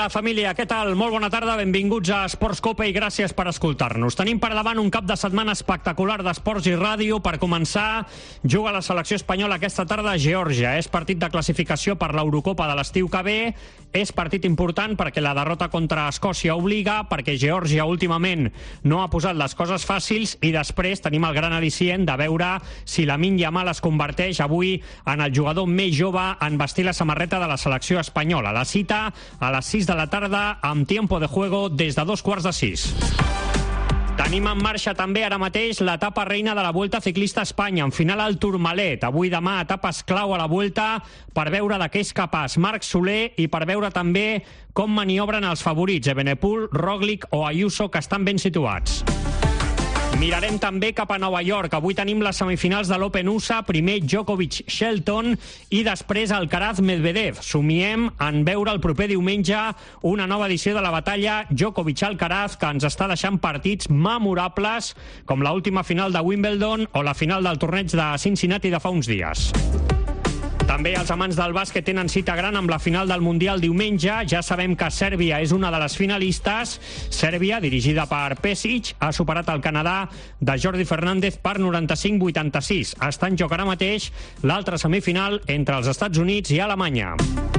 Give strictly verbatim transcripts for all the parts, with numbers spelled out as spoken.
Hola, família, què tal? Molt bona tarda, benvinguts a Esports Copa i gràcies per escoltar-nos. Tenim per davant un cap de setmana espectacular d'esports i ràdio. Per començar, juga la selecció espanyola aquesta tarda a Geòrgia. És partit de classificació per l'Eurocopa de l'estiu que ve. És partit important perquè la derrota contra Escòcia obliga, perquè Geòrgia últimament no ha posat les coses fàcils, i després tenim el gran al·licient de veure si Lamine Yamal es converteix avui en el jugador més jove en vestir la samarreta de la selecció espanyola. La cita a les sis de la tarda amb Tiempo de Juego des de dos quarts de sis. Tenim en marxa també ara mateix l'etapa reina de la Vuelta Ciclista a Espanya, en final al Tourmalet. Avui demà etapes clau a la Vuelta per veure de què és capaç Marc Soler i per veure també com maniobren els favorits Evenepoel, Roglic o Ayuso, que estan ben situats. Mirarem també cap a Nova York. Avui tenim les semifinals de l'Open U S A, primer Djokovic-Shelton i després Alcaraz-Medvedev. Somiem en veure el proper diumenge una nova edició de la batalla Djokovic-Alcaraz, que ens està deixant partits memorables com l'última final de Wimbledon o la final del torneig de Cincinnati de fa uns dies. També els amants del bàsquet tenen cita gran amb la final del Mundial diumenge. Ja sabem que Sèrbia és una de les finalistes. Sèrbia, dirigida per Pesic, ha superat el Canadà de Jordi Fernández per noranta-cinc a vuitanta-sis. Està en joc ara mateix l'altra semifinal entre els Estats Units i Alemanya.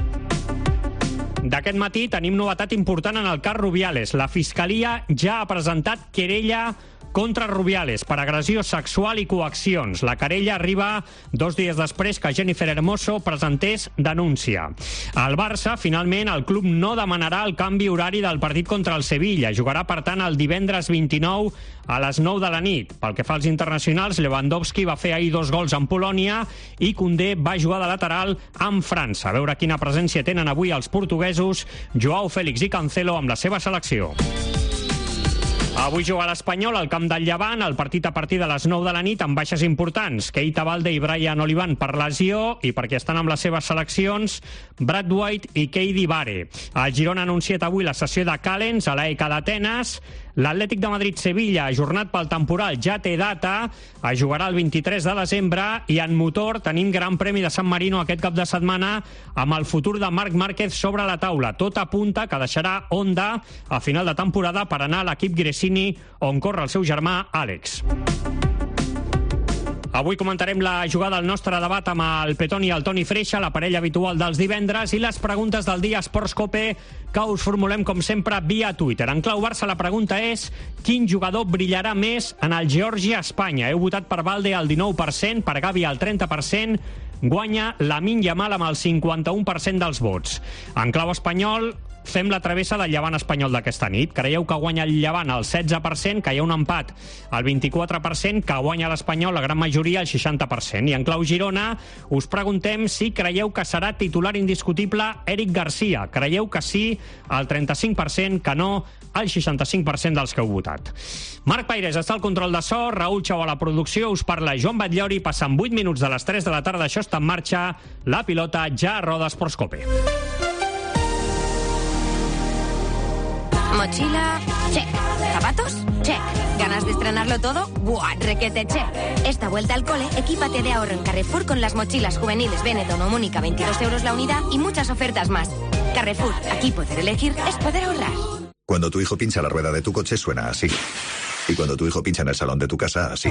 D'aquest matí tenim novetat important en el cas Rubiales. La Fiscalia ja ha presentat querella contra Rubiales per agressió sexual i coaccions. La querella arriba dos dies després que Jennifer Hermoso presentés denúncia. Al Barça, finalment, el club no demanarà el canvi horari del partit contra el Sevilla. Jugarà, per tant, el divendres vint-i-nou a les nou de la nit. Pel que fa als internacionals, Lewandowski va fer ahir dos gols en Polònia i Koundé va jugar de lateral amb França. A veure quina presència tenen avui els portuguesos Joao Félix i Cancelo amb la seva selecció. Avui juga l'Espanyol al camp del Llevant, el partit a partir de les nou de la nit amb baixes importants. Keita Balde i Brian Olivan per lesió i perquè estan amb les seves seleccions Brad White i Keidi Bare. El Girona ha anunciat avui la sessió de Callens a l'A E K d'Atenes. L'Atlètic de Madrid-Sevilla, ajornat pel temporal, ja té data. Es jugarà el vint-i-tres de desembre i en motor tenim Gran Premi de San Marino aquest cap de setmana amb el futur de Marc Márquez sobre la taula. Tot apunta que deixarà Honda a final de temporada per anar a l'equip Gresini, on corre el seu germà Àlex. Avui comentarem la jugada al nostre debat amb el Petoni i el Toni Freixa, la parella habitual dels divendres, i les preguntes del dia Esports Cope que us formulem, com sempre, via Twitter. En clau Barça, la pregunta és: quin jugador brillarà més en el Geòrgia-Espanya? Heu votat per Balde al dinou per cent, per Gavi al trenta per cent, guanya Lamine Yamal amb el cinquanta-u per cent dels vots. En clau espanyol, fem la travessa del Llevant espanyol d'aquesta nit. Creieu que guanya el Llevant al setze per cent, que hi ha un empat al vint-i-quatre per cent, que guanya l'Espanyol la gran majoria al seixanta per cent. I en clau Girona us preguntem si creieu que serà titular indiscutible Eric Garcia. Creieu que sí al trenta-cinc per cent, que no al seixanta-cinc per cent dels que heu votat. Marc Paires està al control de so, Raül Xau a la producció, us parla Joan Batllori. Passen vuit minuts de les tres de la tarda, això està en marxa. La pilota ja roda Esports Cope. Mochila, check. Zapatos, check. ¿Ganas de estrenarlo todo? ¡Buah, requete check! Esta vuelta al cole, equípate de ahorro en Carrefour con las mochilas juveniles Benetton o Mónica, veintidós euros la unidad y muchas ofertas más. Carrefour, aquí poder elegir es poder ahorrar. Cuando tu hijo pincha la rueda de tu coche suena así. Y cuando tu hijo pincha en el salón de tu casa, así.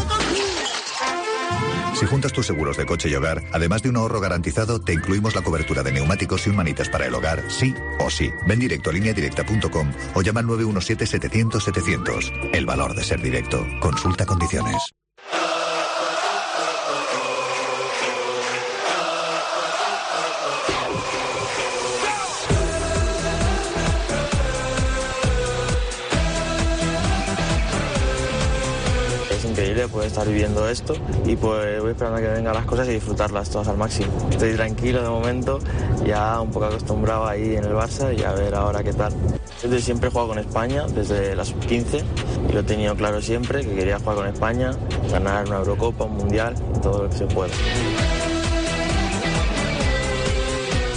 Si juntas tus seguros de coche y hogar, además de un ahorro garantizado, te incluimos la cobertura de neumáticos y un manitas para el hogar, sí o sí. Ven directo a línea directa punto com o llama al nueve uno siete, setecientos, setecientos. El valor de ser directo. Consulta condiciones. Increíble poder estar viviendo esto y pues voy esperando a que vengan las cosas y disfrutarlas todas al máximo. Estoy tranquilo de momento, ya un poco acostumbrado ahí en el Barça y a ver ahora qué tal. Desde siempre he jugado con España, desde la sub quince, y lo he tenido claro siempre, que quería jugar con España, ganar una Eurocopa, un Mundial, todo lo que se pueda.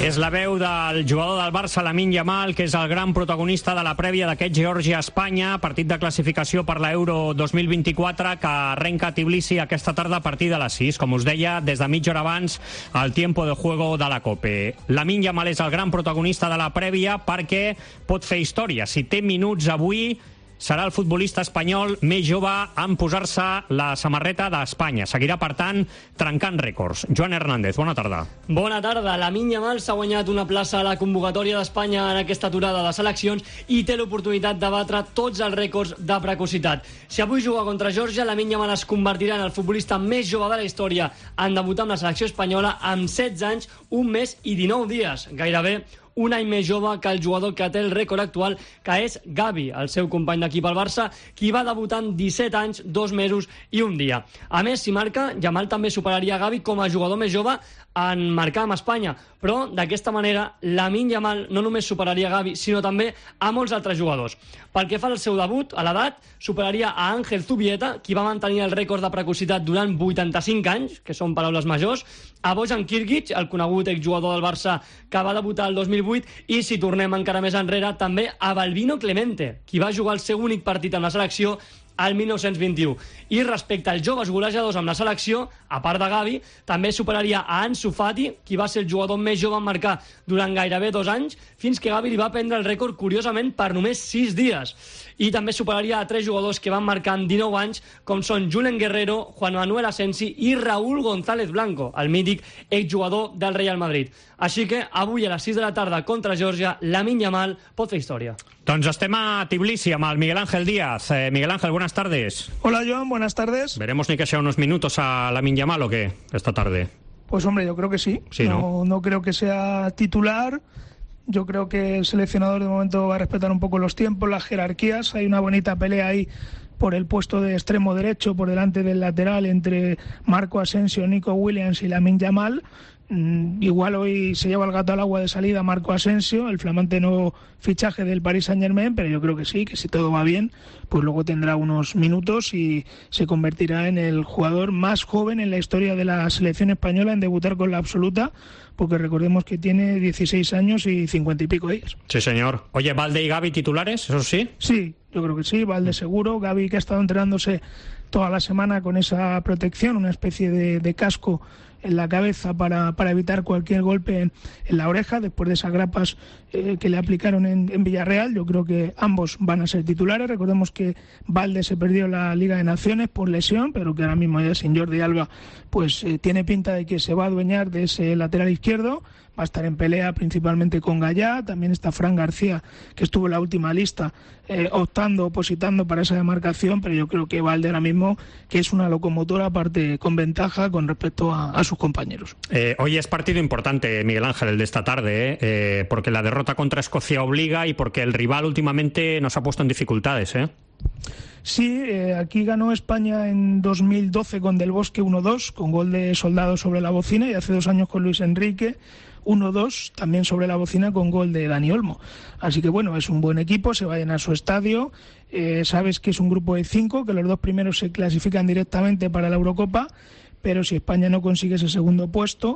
És la veu del jugador del Barça, Lamine Yamal, que és el gran protagonista de la prèvia d'aquest Geòrgia-Espanya, partit de classificació per l'Euro dos mil vint-i-quatre, que arrenca a Tbilisi aquesta tarda a partir de les sis. Com us deia, des de mitja hora abans, el tiempo de juego de la Cope. Lamine Yamal és el gran protagonista de la prèvia perquè pot fer història. Si té minuts avui, serà el futbolista espanyol més jove en posar-se la samarreta d'Espanya. Seguirà, per tant, trencant rècords. Joan Hernández, bona tarda. Bona tarda. Lamine Yamal s'ha guanyat una plaça a la convocatòria d'Espanya en aquesta aturada de seleccions i té l'oportunitat de batre tots els rècords de precocitat. Si avui juga contra Geòrgia, Lamine Yamal es convertirà en el futbolista més jove de la història en debutar amb la selecció espanyola amb setze anys, un mes i dinou dies. Gairebé un any més jove que el jugador que té el rècord actual, que és Gavi, el seu company d'equip al Barça, qui va debutar amb disset anys, dos mesos i un dia. A més, si marca, Yamal també superaria Gavi com a jugador més jove en marcar amb Espanya, però d'aquesta manera Lamine Yamal no només superaria Gavi, sinó també a molts altres jugadors. Pel que fa al seu debut, a l'edat, superaria a Ángel Zubieta, qui va mantenir el rècord de precocitat durant vuitanta-cinc anys, que són paraules majors, a Bojan Kirgic, el conegut exjugador del Barça que va debutar el dos mil vuit, i si tornem encara més enrere, també a Balbino Clemente, qui va jugar el seu únic partit amb la selecció al dinou vint-i-u. I respecte als joves golejadors amb la selecció, a part de Gavi, també superaria a Ansu Fati, qui va ser el jugador més jove en marcar durant gairebé dos anys, fins que Gavi li va prendre el rècord, curiosament, per només sis dies. I també superaria a tres jugadors que van marcar amb dinou anys, com són Julen Guerrero, Juan Manuel Asensi i Raúl González Blanco, el mític exjugador del Real Madrid. Així que avui a les sis de la tarda contra Geòrgia, Lamine Yamal pot fer història. Doncs estem a Tbilisi amb el Miguel Ángel Díaz. Eh, Miguel Ángel, buenas tardes. Hola, Joan, buenas tardes. ¿Veremos ni que sea unos minutos a Lamine Yamal o qué esta tarde? Pues hombre, yo creo que sí. Sí, ¿no? No, no creo que sea titular. Yo creo que el seleccionador de momento va a respetar un poco los tiempos, las jerarquías. Hay una bonita pelea ahí por el puesto de extremo derecho, por delante del lateral, entre Marco Asensio, Nico Williams y Lamine Yamal. Mm, igual hoy se lleva el gato al agua de salida Marco Asensio, el flamante nuevo fichaje del Paris Saint-Germain, pero yo creo que sí, que si todo va bien, pues luego tendrá unos minutos y se convertirá en el jugador más joven en la historia de la selección española en debutar con la absoluta, porque recordemos que tiene dieciséis años y cincuenta y pico días. Sí, señor. Oye, ¿Valde y Gavi titulares? ¿Eso sí? Sí, yo creo que sí, Valde seguro. Gavi, que ha estado entrenándose toda la semana con esa protección, una especie de, de casco en la cabeza para, para evitar cualquier golpe en, en la oreja, después de esas grapas eh, que le aplicaron en, en Villarreal. Yo creo que ambos van a ser titulares. Recordemos que Valde se perdió la Liga de Naciones por lesión, pero que ahora mismo ya sin Jordi Alba pues eh, tiene pinta de que se va a adueñar de ese lateral izquierdo. Va a estar en pelea principalmente con Gallá, también está Fran García, que estuvo en la última lista eh, optando, opositando para esa demarcación, pero yo creo que Valde ahora mismo, que es una locomotora, aparte con ventaja con respecto a, a sus compañeros. Eh, hoy es partido importante, Miguel Ángel, el de esta tarde, ¿eh? Eh, porque la derrota contra Escocia obliga y porque el rival últimamente nos ha puesto en dificultades, ¿eh? Sí, eh, aquí ganó España en dos mil doce con Del Bosque uno dos, con gol de Soldado sobre la bocina, y hace dos años con Luis Enrique uno dos, también sobre la bocina, con gol de Dani Olmo. Así que bueno, es un buen equipo, se va a llenar su estadio. Eh, sabes que es un grupo de cinco, que los dos primeros se clasifican directamente para la Eurocopa, pero si España no consigue ese segundo puesto,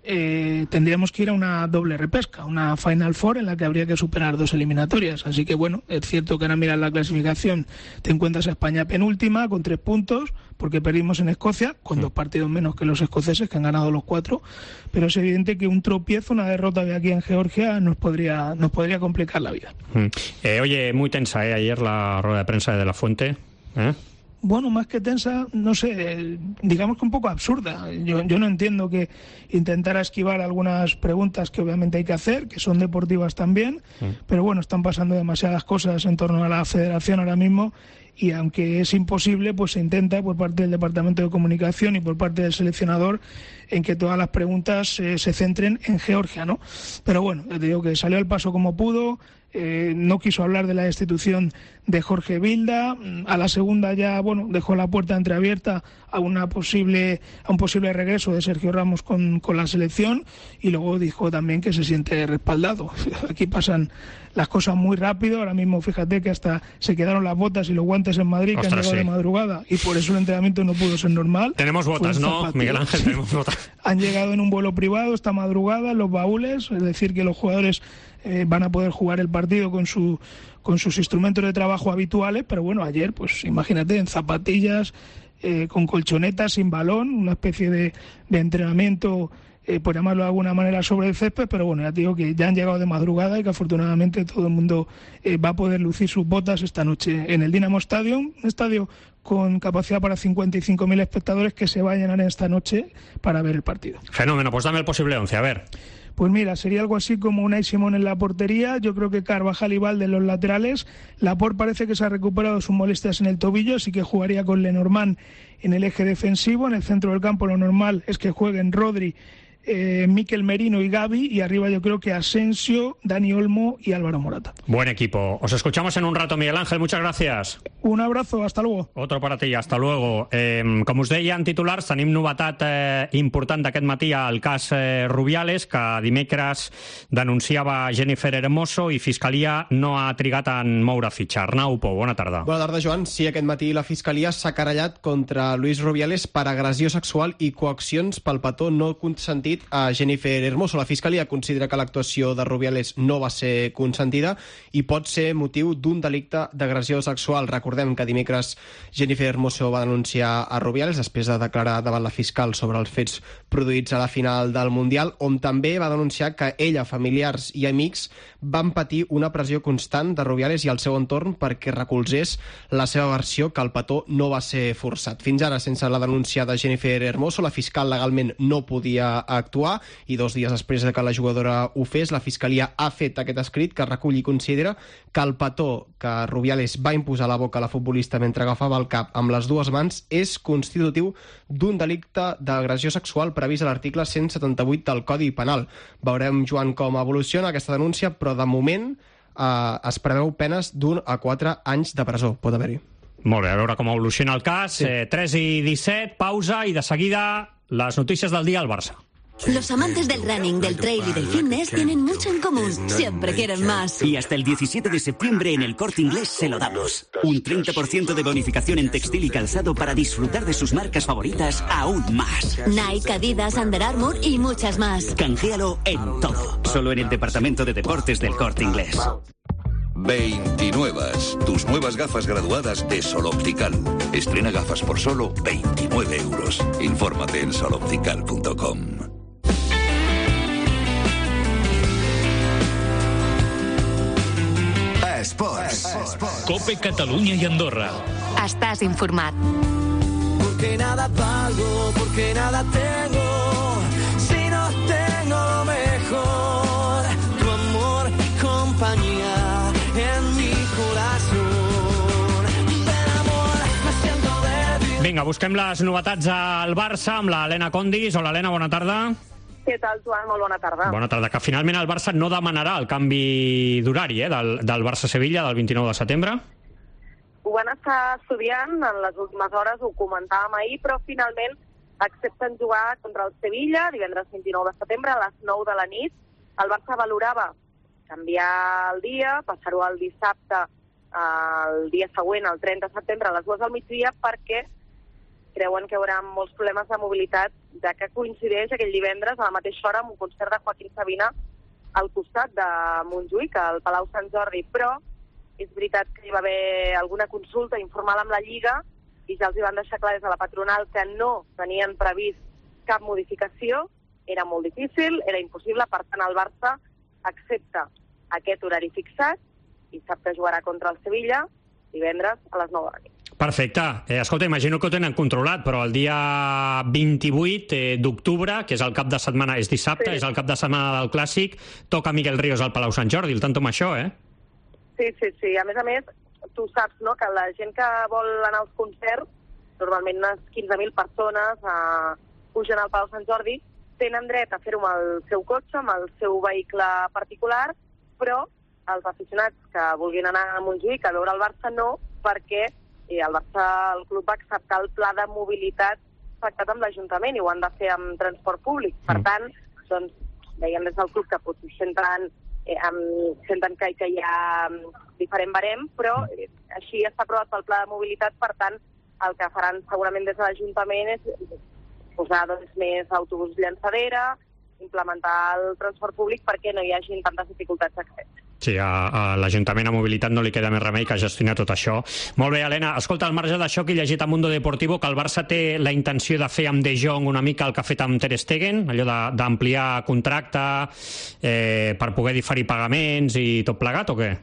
eh, tendríamos que ir a una doble repesca, una Final Four en la que habría que superar dos eliminatorias. Así que bueno, es cierto que ahora miras la clasificación, te encuentras a España penúltima con tres puntos, porque perdimos en Escocia, con dos partidos menos que los escoceses, que han ganado los cuatro, pero es evidente que un tropiezo, una derrota de aquí en Georgia nos podría, nos podría complicar la vida. Eh, oye, muy tensa ¿eh? Ayer la rueda de prensa de De La Fuente, ¿eh? Bueno, más que tensa, no sé, digamos que un poco absurda. Yo, yo no entiendo que intentara esquivar algunas preguntas que obviamente hay que hacer, que son deportivas también, sí. Pero bueno, están pasando demasiadas cosas en torno a la federación ahora mismo, y aunque es imposible, pues se intenta por parte del Departamento de Comunicación y por parte del seleccionador en que todas las preguntas eh, se centren en Georgia, ¿no? Pero bueno, te digo que salió al paso como pudo. eh, no quiso hablar de la destitución de Jorge Vilda. A la segunda ya, bueno, dejó la puerta entreabierta a una posible a un posible regreso de Sergio Ramos con, con la selección, y luego dijo también que se siente respaldado. Aquí pasan las cosas muy rápido. Ahora mismo fíjate que hasta se quedaron las botas y los guantes en Madrid, Ostras, que han llegado sí. de madrugada, y por eso el entrenamiento no pudo ser normal. Tenemos botas, ¿no, Miguel Ángel? Tenemos botas. Han llegado en un vuelo privado esta madrugada en los baúles, es decir, que los jugadores eh, van a poder jugar el partido con su con sus instrumentos de trabajo habituales, pero bueno, ayer, pues imagínate, en zapatillas, eh, con colchonetas, sin balón, una especie de, de entrenamiento, eh, por llamarlo de alguna manera, sobre el césped, pero bueno, ya te digo que ya han llegado de madrugada y que afortunadamente todo el mundo eh, va a poder lucir sus botas esta noche en el Dinamo Stadium, un estadio con capacidad para cincuenta y cinco mil espectadores que se va a llenar esta noche para ver el partido. Fenómeno, pues dame el posible once, a ver. Pues mira, sería algo así como Unai Simón en la portería. Yo creo que Carvajal y Valde en los laterales. Laporte parece que se ha recuperado sus molestias en el tobillo, así que jugaría con Lenormand en el eje defensivo. En el centro del campo lo normal es que jueguen Rodri, eh, Mikel Merino y Gavi, y arriba yo creo que Asensio, Dani Olmo y Álvaro Morata. Buen equipo. Os escuchamos en un rato, Miguel Ángel. Muchas gracias. Un abrazo, hasta luego. Otro para ti, hasta luego. Eh, com us deia en titulars, tenim novetat eh, important d'aquest matí al cas eh, Rubiales, que dimecres denunciava Jennifer Hermoso i Fiscalia no ha trigat en moure fitxa. Arnau Pou, bona tarda. Bona tarda, Joan. Sí, aquest matí la Fiscalia s'ha querellat contra Luis Rubiales per agressió sexual i coaccions pel petó no consentit a Jennifer Hermoso. La Fiscalia considera que l'actuació de Rubiales no va ser consentida i pot ser motiu d'un delicte d'agressió sexual. Recordem que dimecres Jennifer Hermoso va denunciar a Rubiales després de declarar davant la fiscal sobre els fets produïts a la final del Mundial, on també va denunciar que ella, familiars i amics van patir una pressió constant de Rubiales i el seu entorn perquè recolzés la seva versió que el petó no va ser forçat. Fins ara, sense la denúncia de Jennifer Hermoso, la fiscal legalment no podia actuar, i dos dies després de que la jugadora ho fes, la Fiscalia ha fet aquest escrit que recull i considera que el petó que Rubiales va imposar a la boca a la futbolista mentre agafava el cap amb les dues mans és constitutiu d'un delicte d'agressió sexual previst a l'article cent setanta-vuit del Codi Penal. Veurem, Joan, com evoluciona aquesta denúncia, però de moment eh, es preveu penes d'un a quatre anys de presó. Pot haver-hi. Molt bé, a veure com evoluciona el cas. Sí. Eh, tres i disset, pausa, i de seguida les notícies del dia al Barça. Los amantes del running, del trail y del fitness tienen mucho en común. Siempre quieren más. Y hasta el diecisiete de septiembre en El Corte Inglés se lo damos. Un treinta por ciento de bonificación en textil y calzado para disfrutar de sus marcas favoritas aún más. Nike, Adidas, Under Armour y muchas más. Canjéalo en todo. Solo en el departamento de deportes del Corte Inglés. veintinuevas, tus nuevas gafas graduadas de Sol Optical. Estrena gafas por solo veintinueve euros. Infórmate en sol optical punto com. Esports. Cope Catalunya i Andorra. Estàs informat. Porque nada valgo, porque nada tengo, si no tengo lo mejor, tu amor y compañía en mi corazón. Del amor me siento débil. Vinga, busquem les novetats al Barça amb l'Helena Condis. Hola, Helena, bona tarda. Què tal, Joan? Molt bona tarda. Bona tarda. Que finalment el Barça no demanarà el canvi d'horari eh, del, del Barça-Sevilla del vint-i-nou de setembre? Ho van estar estudiant en les últimes hores, ho comentàvem ahir, però finalment accepten jugar contra el Sevilla divendres vint-i-nou de setembre a les nou de la nit. El Barça valorava canviar el dia, passar-ho al dissabte, el dia següent, el trenta de setembre, a les dues del migdia, perquè creuen que hi haurà molts problemes de mobilitat, ja que coincideix aquell divendres a la mateixa hora amb un concert de Joaquín Sabina al costat de Montjuïc, al Palau Sant Jordi. Però és veritat que hi va haver alguna consulta informal amb la Lliga i ja els hi van deixar clar des de la patronal que no tenien previst cap modificació, era molt difícil, era impossible, per tant el Barça accepta aquest horari fixat i sap que jugarà contra el Sevilla divendres a les nou de la nit. Perfecte. Eh, escolta, imagino que ho tenen controlat, però el dia vint-i-vuit eh, d'octubre, que és el cap de setmana, és dissabte, sí. És el cap de setmana del Clàssic, toca Miguel Ríos al Palau Sant Jordi, el tanto amb això, eh? Sí, sí, sí. A més a més, tu saps, no?, que la gent que vol anar als concerts, normalment unes quinze mil persones eh, pugen al Palau Sant Jordi, tenen dret a fer-ho amb el seu cotxe, amb el seu vehicle particular, però als aficionats que vulguin anar a Montjuïc a veure el Barça no, perquè eh, el Barça, el club va acceptar el pla de mobilitat pactat amb l'Ajuntament i ho han de fer amb transport públic. Per tant, doncs, veiem des del club que potser senten, eh, amb, senten que, que hi ha diferent barem, però eh, així està aprovat pel pla de mobilitat, per tant, el que faran segurament des de l'Ajuntament és posar doncs, més autobús llançadera, implementar el transport públic perquè no hi hagin tantes dificultats d'accés. Sí, a, a l'Ajuntament a Mobilitat no li queda més remei que gestionar tot això. Molt bé, Helena. Escolta, al marge d'això, que he llegit a Mundo Deportivo que el Barça té la intenció de fer amb De Jong una mica el que ha fet amb Ter Stegen, allò d'ampliar contracte eh, per poder diferir pagaments i tot plegat, o què?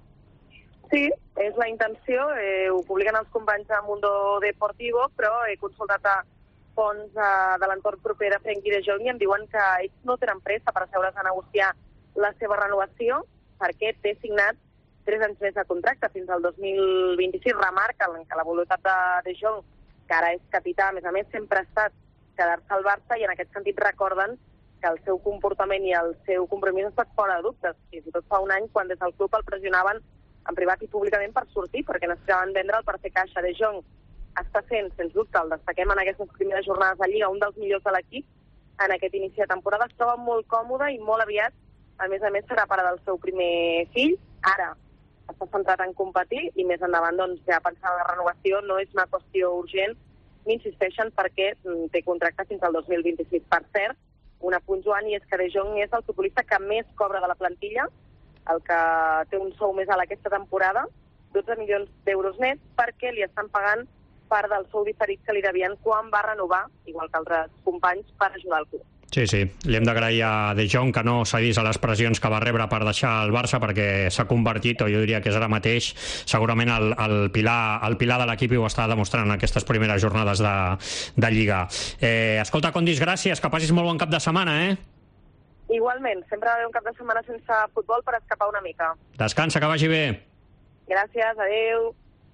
Sí, és la intenció. Eh, ho publiquen els companys de Mundo Deportivo, però he consultat a fons eh, de l'entorn proper de Frenkie De Jong i em diuen que ells no tenen pressa per asseure's a negociar la seva renovació, perquè té signat tres anys més de contracte fins al dos mil vint-i-sis. Remarquen que la voluntat de De Jong, que ara és capità, a més a més sempre ha estat quedar-se al Barça, i en aquest sentit recorden que el seu comportament i el seu compromís ha estat fora de dubtes. Fins i tot fa un any, quan des del club el pressionaven en privat i públicament per sortir, perquè necessitaven vendre'l per fer caixa. De Jong està sent, sens dubte, el destaquem en aquestes primeres jornades de Lliga, un dels millors de l'equip en aquest inici de temporada. Es troba molt còmode i molt aviat, a més a més, serà pare del seu primer fill. Ara està centrat en competir i més endavant doncs, ja pensant en la renovació no és una qüestió urgent, ni insisteixen perquè té contracte fins al dos mil vint-i-sis. Per cert, un apunt, Joan, i és que De Jong és el futbolista que més cobra de la plantilla, el que té un sou més alt aquesta temporada, dotze milions d'euros nets, perquè li estan pagant part del sou diferit que li devien quan va renovar, igual que altres companys, per ajudar el club. Sí, sí. Li hem d'agrair a De Jong que no cedís a les pressions que va rebre per deixar el Barça, perquè s'ha convertit, o jo diria que és ara mateix, segurament el, el, pilar, el pilar de l'equip, i ho està demostrant en aquestes primeres jornades de, de Lliga. Eh, escolta, Condis, gràcies, que passis molt bon cap de setmana, eh? Igualment, sempre va haver un cap de setmana sense futbol per escapar una mica. Descansa, que vagi bé. Gràcies, adeu.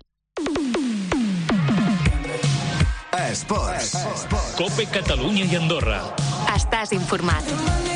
Esports. Esports. Cope Catalunya i Andorra. Estàs informat.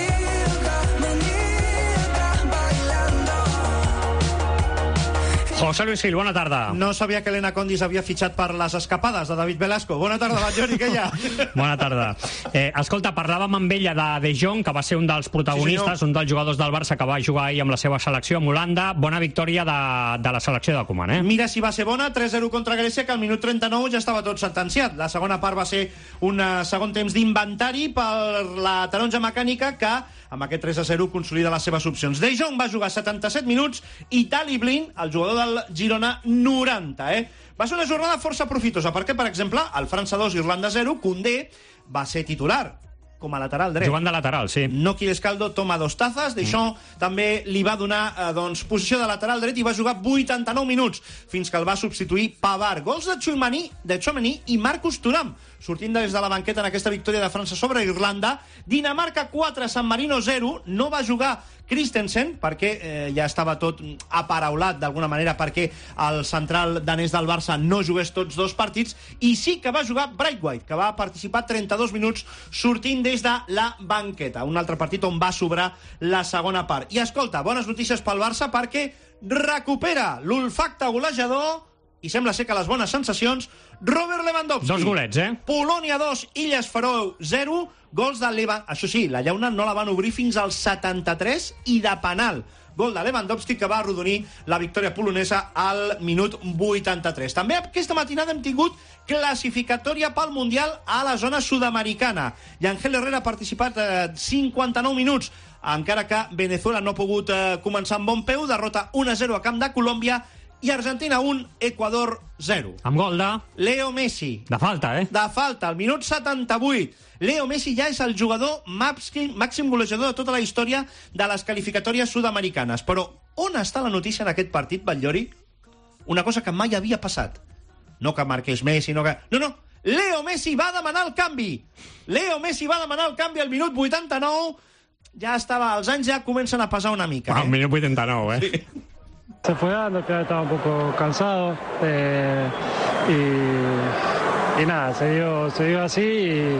José Luis Gil, bona tarda. No sabia que Elena Condis havia fitxat per les escapades de David Velasco. Bona tarda, Batllori, què hi ha? Bona tarda. Eh, escolta, parlàvem amb ella de De Jong, que va ser un dels protagonistes, sí, un dels jugadors del Barça que va jugar ahir amb la seva selecció amb Holanda. Bona victòria de, de la selecció de Koeman, eh? Mira si va ser bona, tres zero contra Grècia, que al minut trenta-nou ja estava tot sentenciat. La segona part va ser un segon temps d'inventari per la taronja mecànica, que amb aquest tres a zero consolida les seves opcions. De Jong va jugar setanta-set minuts i Daley Blind, el jugador del Girona, noranta, eh? Va ser una jornada força profitosa, perquè, per exemple, al França dos, Irlanda zero, Koundé va ser titular com a lateral dret. Jugant de lateral, sí. Noki Escaldo toma dos tazes, d'això mm. també li va donar eh, doncs, posició de lateral dret i va jugar vuitanta-nou minuts, fins que el va substituir Pavard. Gols de Tchouameni, de Tchouameni i Marcus Thuram, sortint des de la banqueta en aquesta victòria de França sobre Irlanda. Dinamarca quatre, San Marino zero, no va jugar Christensen, perquè eh, ja estava tot aparaulat d'alguna manera perquè el central danès del Barça no jugués tots dos partits, i sí que va jugar Braithwaite, que va participar trenta-dos minuts sortint des de la banqueta. Un altre partit on va sobrar la segona part. I escolta, bones notícies pel Barça, perquè recupera l'olfacte golejador i sembla ser que les bones sensacions, Robert Lewandowski. Dos golets, eh? Polònia dos, Illes Faroe zero, gols de Lewandowski. Això sí, la llauna no la van obrir fins al setanta-tres i de penal. Gol de Lewandowski, que va arrodonir la victòria polonesa al minut vuitanta-tres. També aquesta matinada hem tingut classificatòria pel Mundial a la zona sud-americana. I Ángel Herrera ha participat eh, cinquanta-nou minuts, encara que Venezuela no ha pogut eh, començar amb bon peu. Derrota un a zero a camp de Colòmbia, i Argentina un, Equador zero. Amb gol de... Leo Messi. De falta, eh? De falta, al minut setanta-vuit. Leo Messi ja és el jugador màxim, màxim golejador de tota la història de les qualificatòries sud-americanes. Però on està la notícia en aquest partit, Batllori? Una cosa que mai havia passat. No que marqués Messi, no que... No, no. Leo Messi va demanar el canvi. Leo Messi va demanar el canvi al minut vuitanta-nou. Ja estava... Els anys ja comencen a pesar una mica. Al eh? minut vuitanta-nou, eh? Sí. Se fue dando, que estaba un poco cansado eh, y, y nada, se dio, se dio así y,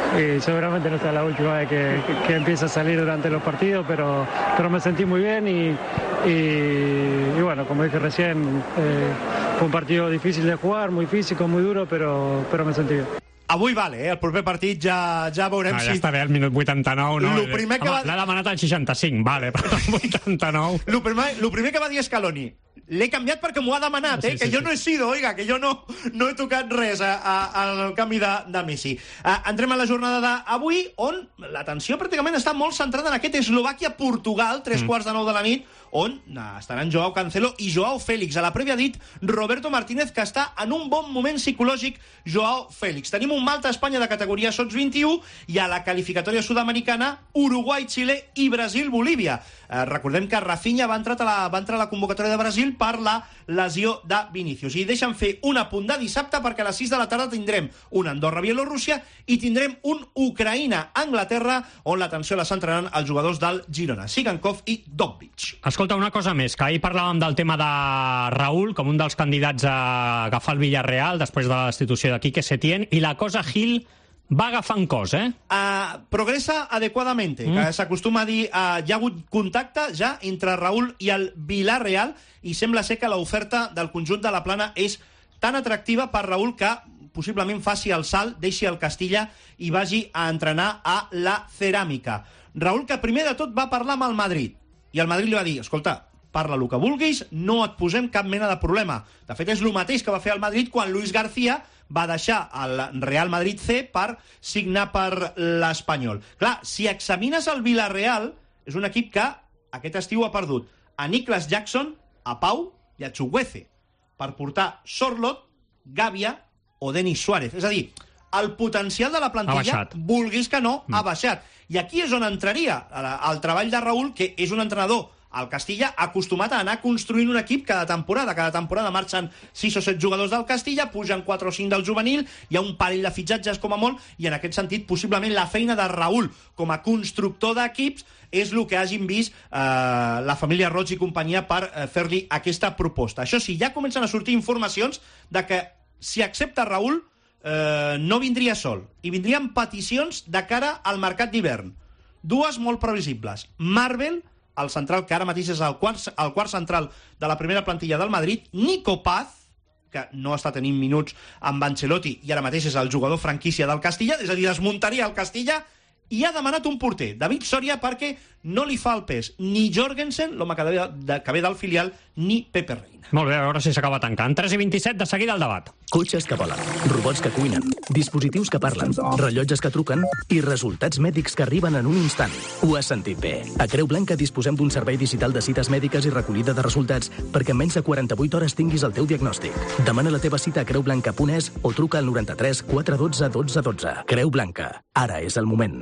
y seguramente no sea la última vez que, que, que empiece a salir durante los partidos, pero, pero me sentí muy bien y, y, y bueno, como dije recién, eh, fue un partido difícil de jugar, muy físico, muy duro, pero, pero me sentí bien. Avui vale, eh? El proper partit ja, ja veurem ah, si... Ja està bé, al minut vuitanta-nou, no? Lo primer que Home, va... L'ha demanat al seixanta-cinc, vale, però al vuitanta-nou... Lo primer, lo primer que va dir Scaloni, l'he canviat perquè m'ho ha demanat, eh? Sí, sí, que jo sí. no he sido, oiga, que jo no, no he tocat res a, a, al canvi de, de Messi. Uh, entrem a la jornada d'avui, on l'atenció pràcticament està molt centrada en aquest Eslovàquia-Portugal, tres mm. quarts de nou de la nit, on uh, estaran Joao Cancelo i Joao Félix. A la prèvia ha dit Roberto Martínez que està en un bon moment psicològic Joao Félix. Tenim un Malta-Espanya de categoria sots vint-i-u i a la qualificatòria sud-americana Uruguai, Xile i Brasil-Bolívia. Uh, recordem que Rafinha va entrar, a la, va entrar a la convocatòria de Brasil per la lesió de Vinícius. I deixen fer un apunt de dissabte perquè a les sis de la tarda tindrem un Andorra-Bielorússia i tindrem un Ucraïna-Anglaterra on l'atenció la centraran els jugadors del Girona, Sigankov i Dobbich. Escolta, una cosa més, que ahir parlàvem del tema de Raúl com un dels candidats a agafar el Villarreal després de la destitució de Quique Setién, i la cosa Gil va agafant cos, eh? Uh, progressa adequadamente, mm. que s'acostuma a dir uh, hi ha hagut contacte ja entre Raúl i el Villarreal i sembla ser que l'oferta del conjunt de la Plana és tan atractiva per Raúl que possiblement faci el salt, deixi el Castilla i vagi a entrenar a la Ceràmica. Raúl, que primer de tot va parlar amb el Madrid, i el Madrid li va dir, escolta, parla el que vulguis, no et posem cap mena de problema. De fet, és el mateix que va fer el Madrid quan Luis García va deixar el Real Madrid C per signar per l'Espanyol. Clar, si examines el Villarreal, és un equip que aquest estiu ha perdut a Niklas Jackson, a Pau i a Chukwueze per portar Sorloth, Gàbia o Denis Suárez. És a dir, el potencial de la plantilla, vulguis que no, mm. ha baixat. I aquí és on entraria el treball de Raúl, que és un entrenador al Castilla acostumat a anar construint un equip cada temporada. Cada temporada marxen sis o set jugadors del Castilla, pugen quatre o cinc del juvenil, hi ha un parell de fitxatges com a molt, i en aquest sentit possiblement la feina de Raúl com a constructor d'equips és el que hagin vist eh, la família Roig i companyia per eh, fer-li aquesta proposta. Això sí, ja comencen a sortir informacions de que si accepta Raúl eh, no vindria sol, i vindrien peticions de cara al mercat d'hivern. Dues molt previsibles. Marvel, el central que ara mateix és el quart, el quart central de la primera plantilla del Madrid, Nico Paz, que no està tenint minuts amb Ancelotti i ara mateix és el jugador franquícia del Castilla, és a dir, desmuntaria el Castilla, i ha demanat un porter, David Soria, perquè no li fa el pes ni Jorgensen, l'home que, de, que ve del filial, ni Pepe Reina. Molt bé, a veure si s'acaba tancant. tres i vint-i-set, de seguida el debat. Cotxes que volen, robots que cuinen, dispositius que parlen, rellotges que truquen i resultats mèdics que arriben en un instant. Ho has sentit bé. A Creu Blanca disposem d'un servei digital de cites mèdiques i recollida de resultats perquè en menys de quaranta-vuit hores tinguis el teu diagnòstic. Demana la teva cita a creu blanca punt es o truca al noranta-tres quatre dotze dotze dotze. Creu Blanca. Ara és el moment.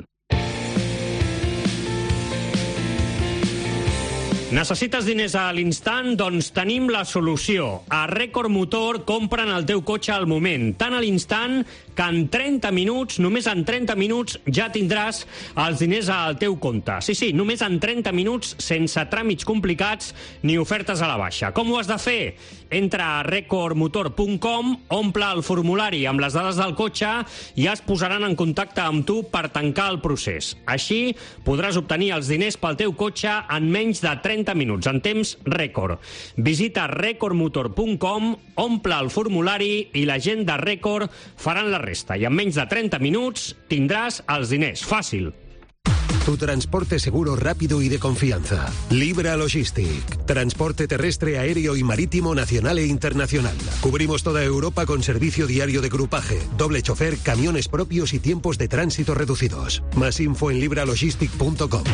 Necessites diners a l'instant? Doncs tenim la solució. A Record Motor compren el teu cotxe al moment, tan a l'instant que en trenta minuts, només en trenta minuts, ja tindràs els diners al teu compte. Sí, sí, només en trenta minuts, sense tràmits complicats ni ofertes a la baixa. Com ho has de fer? Entra a record motor punt com, omple el formulari amb les dades del cotxe i es posaran en contacte amb tu per tancar el procés. Així podràs obtenir els diners pel teu cotxe en menys de trenta minuts, en temps rècord. Visita record motor punt com, omple el formulari i la gent de Record faran la resta. I en menys de trenta minuts tindràs els diners. Fàcil. Tu transporte seguro, rápido y de confianza. Libra Logistic. Transporte terrestre, aéreo y marítimo nacional e internacional. Cubrimos toda Europa con servicio diario de grupaje, doble chofer, camiones propios y tiempos de tránsito reducidos. Más info en libra logistic punto com.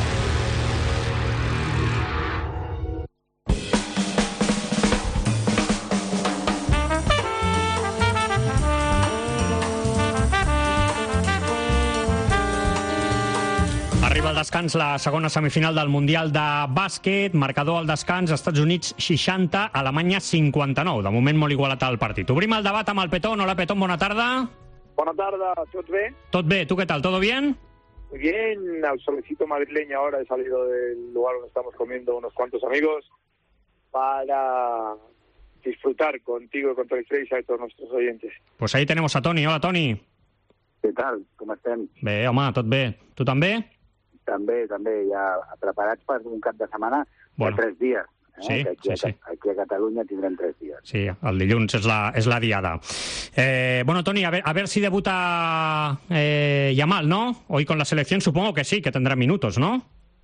Arriba al descans la segona semifinal del Mundial de Bàsquet. Marcador al descans, Estats Units seixanta, Alemanya cinquanta-nou. De moment molt igualat al partit. Obrim el debat amb el Petón. Hola, Petón, bona tarda. Buena tarde, ¿todo bien? Tot bé, ¿tú qué tal? ¿Todo bien? Muy bien, al solecito madrileño ahora he salido del lugar donde estamos comiendo unos cuantos amigos para disfrutar contigo, con Tony Freisa y todos nuestros oyentes. Pues ahí tenemos a Tony. Hola, Tony. Què tal? Com estem? Bé, home, tot bé. Tu també? També, també. Ja preparats per un cap de setmana Bueno. de tres dies. Eh? Sí, que aquí, sí, sí. A, aquí a Catalunya tindrem tres dies. Sí, el dilluns és la, és la diada. Eh, bueno, Toni, a ver, a ver si debuta eh, Yamal, ¿no? Hoy con la selección supongo que sí, que tendrá minutos, ¿no?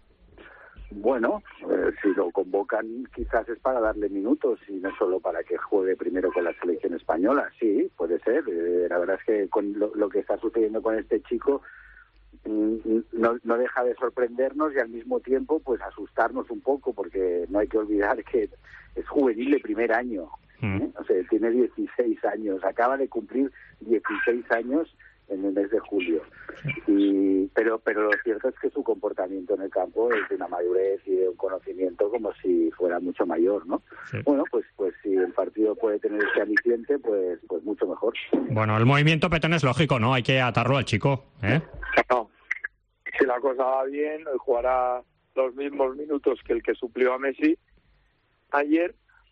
Bueno, eh, si lo convocan quizás es para darle minutos y no solo para que juegue primero con la selección española. Sí, puede ser. Eh, la verdad es que con lo, lo que está sucediendo con este chico mm, no, no deja de sorprendernos y al mismo tiempo pues asustarnos un poco, porque no hay que olvidar que es juvenil de primer año. ¿eh? O sea, tiene dieciséis años, acaba de cumplir dieciséis años en el mes de julio. Y, pero, pero lo cierto es que su comportamiento en el campo es de una madurez y de un conocimiento como si fuera mucho mayor, ¿no? Sí. Bueno, pues pues si el partido puede tener ese aliciente, pues pues mucho mejor. Bueno, el movimiento Petón es lógico, ¿no? Hay que atarlo al chico, ¿eh? No. Si la cosa va bien, hoy jugará los mismos minutos que el que suplió a Messi ayer.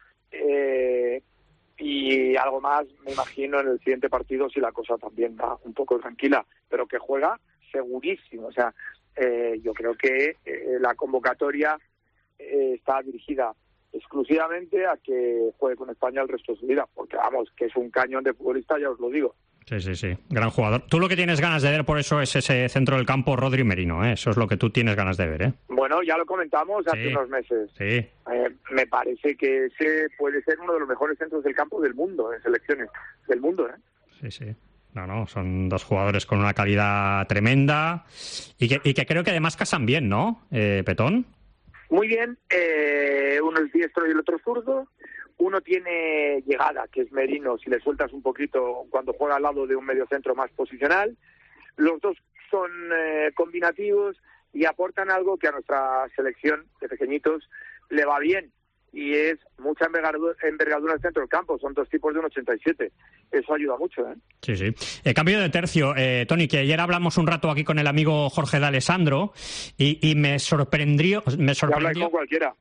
Eh, y algo más, me imagino, en el siguiente partido, si la cosa también va un poco tranquila, pero que juega segurísimo. O sea, eh, yo creo que eh, la convocatoria eh, está dirigida exclusivamente a que juegue con España el resto de su vida, porque vamos, que es un cañón de futbolista, ya os lo digo. Sí, sí, sí. Gran jugador. Tú lo que tienes ganas de ver por eso es ese centro del campo Rodri Merino, ¿eh? Eso es lo que tú tienes ganas de ver, ¿eh? Bueno, ya lo comentamos hace Sí. unos meses. Sí. Eh, me parece que ese puede ser uno de los mejores centros del campo del mundo, en selecciones del mundo, ¿eh? Sí, sí. No, no, son dos jugadores con una calidad tremenda y que, y que creo que además casan bien, ¿no, eh, Petón? Muy bien, eh, uno es diestro y el otro zurdo. Uno tiene llegada, que es Merino, si le sueltas un poquito cuando juega al lado de un mediocentro más posicional. Los dos son eh, combinativos y aportan algo que a nuestra selección de pequeñitos le va bien, y es mucha envergadura, envergadura en el centro del campo. Son dos tipos de un ochenta y siete. Eso ayuda mucho, ¿eh? Sí, sí. Eh, cambio de tercio, eh, Toni, que ayer hablamos un rato aquí con el amigo Jorge D'Alessandro y, y me sorprendió... Me Y habla sorprendió... con cualquiera.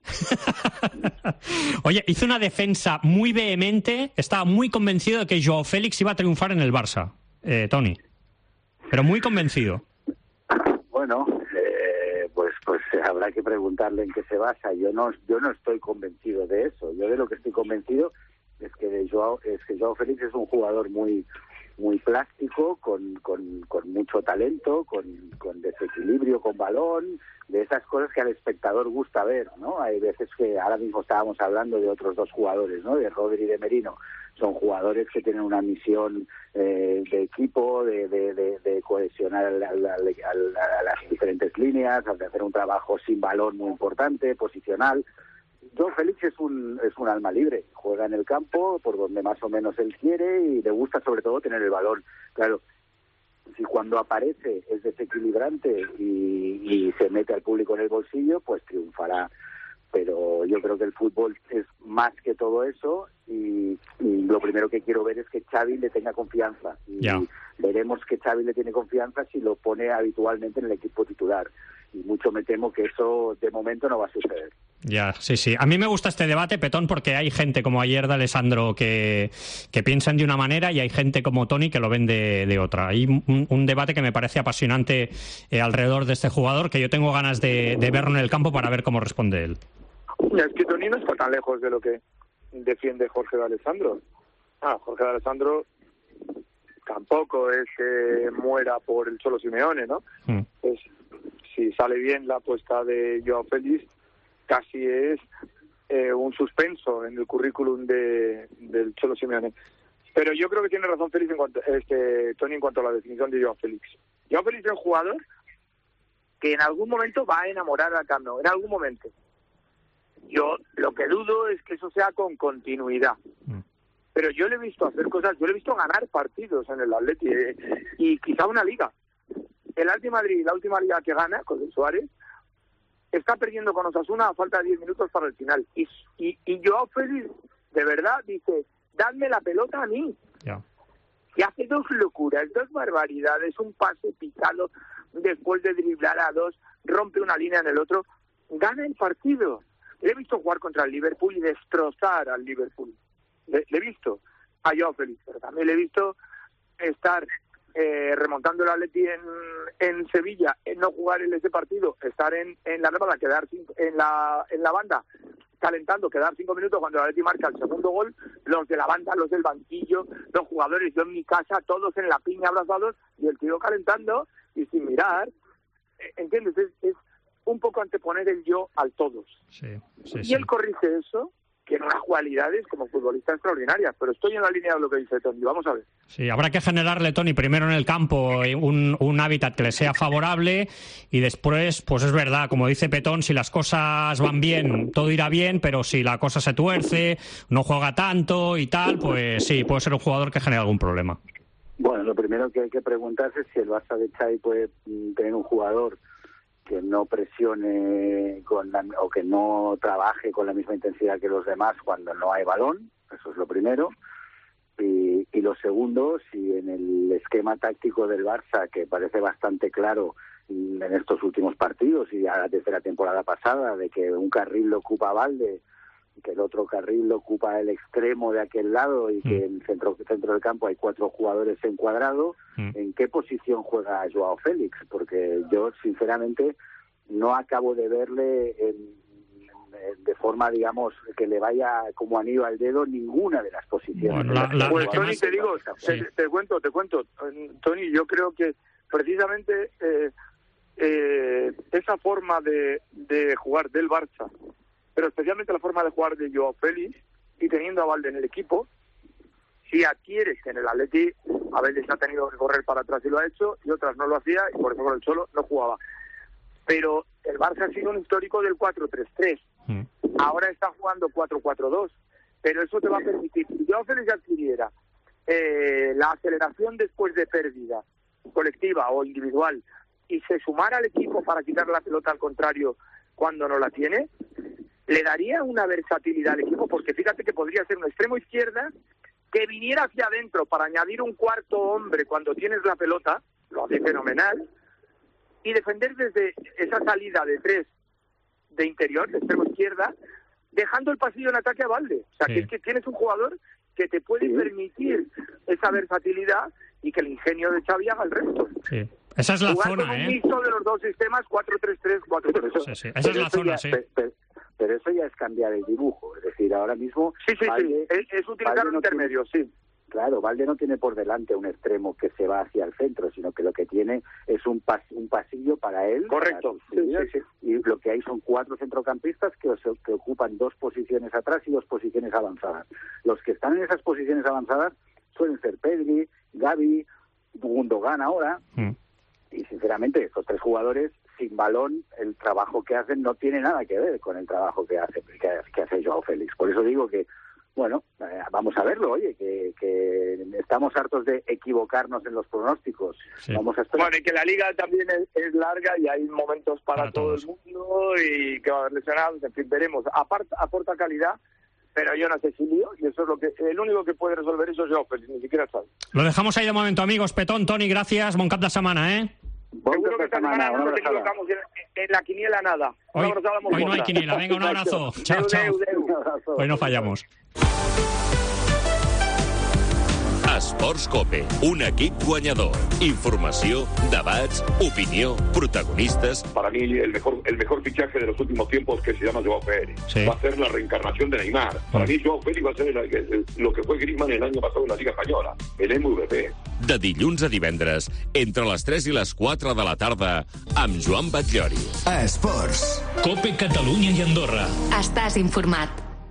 Oye, hizo una defensa muy vehemente, estaba muy convencido de que Joao Félix iba a triunfar en el Barça, eh, Toni. Pero muy convencido. Bueno, eh, pues pues habrá que preguntarle en qué se basa. Yo no yo no estoy convencido de eso. Yo de lo que estoy convencido es que de Joao, es que Joao Félix es un jugador muy muy plástico, con, con, con mucho talento, con, con desequilibrio, con balón, de esas cosas que al espectador gusta ver, ¿no? Hay veces que ahora mismo estábamos hablando de otros dos jugadores, ¿no? De Rodri y de Merino. Son jugadores que tienen una misión eh, de equipo, de, de, de, de cohesionar a, a, a, a las diferentes líneas, de hacer un trabajo sin balón muy importante, posicional. Joao Félix es un es un alma libre, juega en el campo por donde más o menos él quiere y le gusta sobre todo tener el balón. Claro, si cuando aparece es desequilibrante y, y se mete al público en el bolsillo, pues triunfará. Pero yo creo que el fútbol es más que todo eso y, y lo primero que quiero ver es que Xavi le tenga confianza. Y Ya. veremos que Xavi le tiene confianza si lo pone habitualmente en el equipo titular. Y mucho me temo que eso de momento no va a suceder. Ya, sí, sí. A mí me gusta este debate, Petón, porque hay gente como ayer de Alessandro que, que piensan de una manera y hay gente como Toni que lo ven de, de otra. Hay un, un debate que me parece apasionante eh, alrededor de este jugador, que yo tengo ganas de, de verlo en el campo para ver cómo responde él. Es que Toni no está tan lejos de lo que defiende Jorge D'Alessandro. Ah, Jorge D'Alessandro tampoco es que muera por el Cholo Simeone, ¿no? Mm. Pues si sale bien la apuesta de Joao Félix, casi es eh, un suspenso en el currículum de, del Cholo Simeone. Pero yo creo que tiene razón Félix en cuanto, este, Toni en cuanto a la definición de Joao Félix. Joao Félix es un jugador que en algún momento va a enamorar al Camp Nou, en algún momento. Yo lo que dudo es que eso sea con continuidad. Pero yo le he visto hacer cosas, yo le he visto ganar partidos en el Atleti eh, y quizá una liga. El Atleti Madrid, la última liga que gana con el Suárez, está perdiendo con Osasuna a falta de diez minutos para el final. Y, y, y Joao Félix, de verdad, dice, dadme la pelota a mí. Ya. Y hace dos locuras, dos barbaridades, un pase picado después de driblar a dos, rompe una línea en el otro, gana el partido. Le he visto jugar contra el Liverpool y destrozar al Liverpool. Le, le he visto a Joao Félix, pero también le he visto estar eh, remontando el Atleti en, en Sevilla, en no jugar en ese partido, estar en, en la banda, quedar cinco, en la en la banda calentando, quedar cinco minutos cuando el Atleti marca el segundo gol, los de la banda, los del banquillo, los jugadores, yo en mi casa, todos en la piña abrazados, y el tío calentando y sin mirar. ¿Entiendes? Es, es un poco anteponer el yo al todos. Sí, sí, y sí. él corrige eso, tiene unas cualidades como futbolista extraordinarias, pero estoy en la línea de lo que dice Tony. Vamos a ver. Sí, habrá que generarle, Tony, primero en el campo un, un hábitat que le sea favorable y después, pues es verdad, como dice Petón, si las cosas van bien, todo irá bien, pero si la cosa se tuerce, no juega tanto y tal, pues sí, puede ser un jugador que genere algún problema. Bueno, lo primero que hay que preguntarse es si el Barça de Xavi puede tener un jugador que no presione con la, o que no trabaje con la misma intensidad que los demás cuando no hay balón. Eso es lo primero. Y, y lo segundo, si en el esquema táctico del Barça, que parece bastante claro en estos últimos partidos y ya desde la temporada pasada, de que un carril lo ocupa Valde, que el otro carril lo ocupa el extremo de aquel lado y que en el centro, centro del campo hay cuatro jugadores encuadrados, mm. ¿en qué posición juega Joao Félix? Porque yo, sinceramente, no acabo de verle en, en, de forma, digamos, que le vaya como anillo al dedo ninguna de las posiciones. Bueno, la, la, pues, Tony, te digo, sí. te, te cuento, te cuento, Tony, yo creo que precisamente eh, eh, esa forma de, de jugar del Barça, pero especialmente la forma de jugar de Joao Félix, y teniendo a Valde en el equipo, si adquieres que en el Atleti a veces ha tenido que correr para atrás y lo ha hecho, y otras no lo hacía, y por eso con el Cholo no jugaba. Pero el Barça ha sido un histórico del cuatro tres tres. Mm. Ahora está jugando cuatro cuatro dos, pero eso te va a permitir, si Joao Félix adquiriera eh, la aceleración después de pérdida colectiva o individual, y se sumara al equipo para quitar la pelota al contrario cuando no la tiene, le daría una versatilidad al equipo, porque fíjate que podría ser un extremo izquierda que viniera hacia adentro para añadir un cuarto hombre cuando tienes la pelota, lo hace fenomenal, y defender desde esa salida de tres de interior, de extremo izquierda, dejando el pasillo en ataque a Valde. O sea, sí. que es que tienes un jugador que te puede sí. permitir esa versatilidad y que el ingenio de Xavi haga el resto. Sí. Esa es la Jugar zona, con un ¿eh? mixto de los dos sistemas, cuatro tres tres, cuatro tres dos. Sí, sí. Esa es la zona, ya, sí. Pero, pero eso ya es cambiar el dibujo. Es decir, ahora mismo... Sí, sí, Valde, sí. Es, es utilizar Valde un no intermedio, tiene, sí. Claro, Valde no tiene por delante un extremo que se va hacia el centro, sino que lo que tiene es un, pas, un pasillo para él. Correcto. Para sí, sí, sí. Y lo que hay son cuatro centrocampistas que, que ocupan dos posiciones atrás y dos posiciones avanzadas. Los que están en esas posiciones avanzadas suelen ser Pedri, Gavi, Gundogan ahora... Mm. Y sinceramente, estos tres jugadores, sin balón, el trabajo que hacen no tiene nada que ver con el trabajo que hace que, que hace Joao Félix. Por eso digo que, bueno, eh, vamos a verlo, oye, que, que estamos hartos de equivocarnos en los pronósticos. Sí. Vamos a esperar. Bueno, y que la liga también es, es larga y hay momentos para, para todo todos. el mundo y que va a haber lesionados, en fin, veremos. Apart, aporta calidad, pero yo no sé si lío, y eso es lo que el único que puede resolver eso es Joao Félix, ni siquiera sabe. Lo dejamos ahí de momento, amigos. Petón, Toni, gracias. Bon cap de setmana, ¿eh? Bon Seguro que esta semana, semana no nos equivocamos en, en la quiniela nada. Hoy, hoy no hay quiniela. Venga, un abrazo. Chao, chao. Hoy no fallamos. Esports Cope, un equip guanyador. Informació, debats, opinió, protagonistas. Para mí el mejor el mejor fichaje de los últimos tiempos, que se llama Joao Félix. Sí. Va a ser la reencarnación de Neymar. Para mm. mí Joao Félix va a ser el, el, lo que fue Griezmann el año pasado en la Liga Española, el M V P. De dilluns a divendres, entre les tres i les quatre de la tarda, amb Joan Batllori. Esports. Cope Catalunya i Andorra. Estàs informat.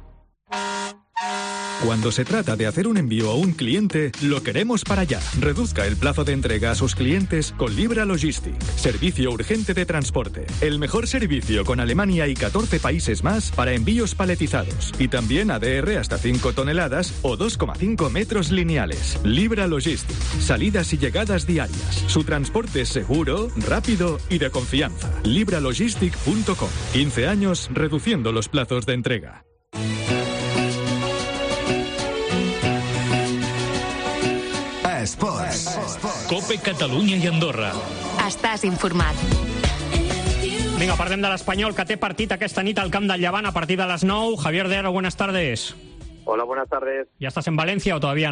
Cuando se trata de hacer un envío a un cliente, lo queremos para allá. Reduzca el plazo de entrega a sus clientes con Libra Logistic. Servicio urgente de transporte. El mejor servicio con Alemania y catorce países más para envíos paletizados. Y también A D R hasta cinco toneladas o dos coma cinco metros lineales. Libra Logistic. Salidas y llegadas diarias. Su transporte es seguro, rápido y de confianza. libra logistic punto com. quince años reduciendo los plazos de entrega. Esports. Cope Catalunya i Andorra. Estàs informat. Vinga, parlem de l'Espanyol, que té partit aquesta nit al camp del Llevant a partir de les nou. Javier de Aro, buenas tardes. Hola, buenas tardes. ¿Ya estás en Valencia o todavía no?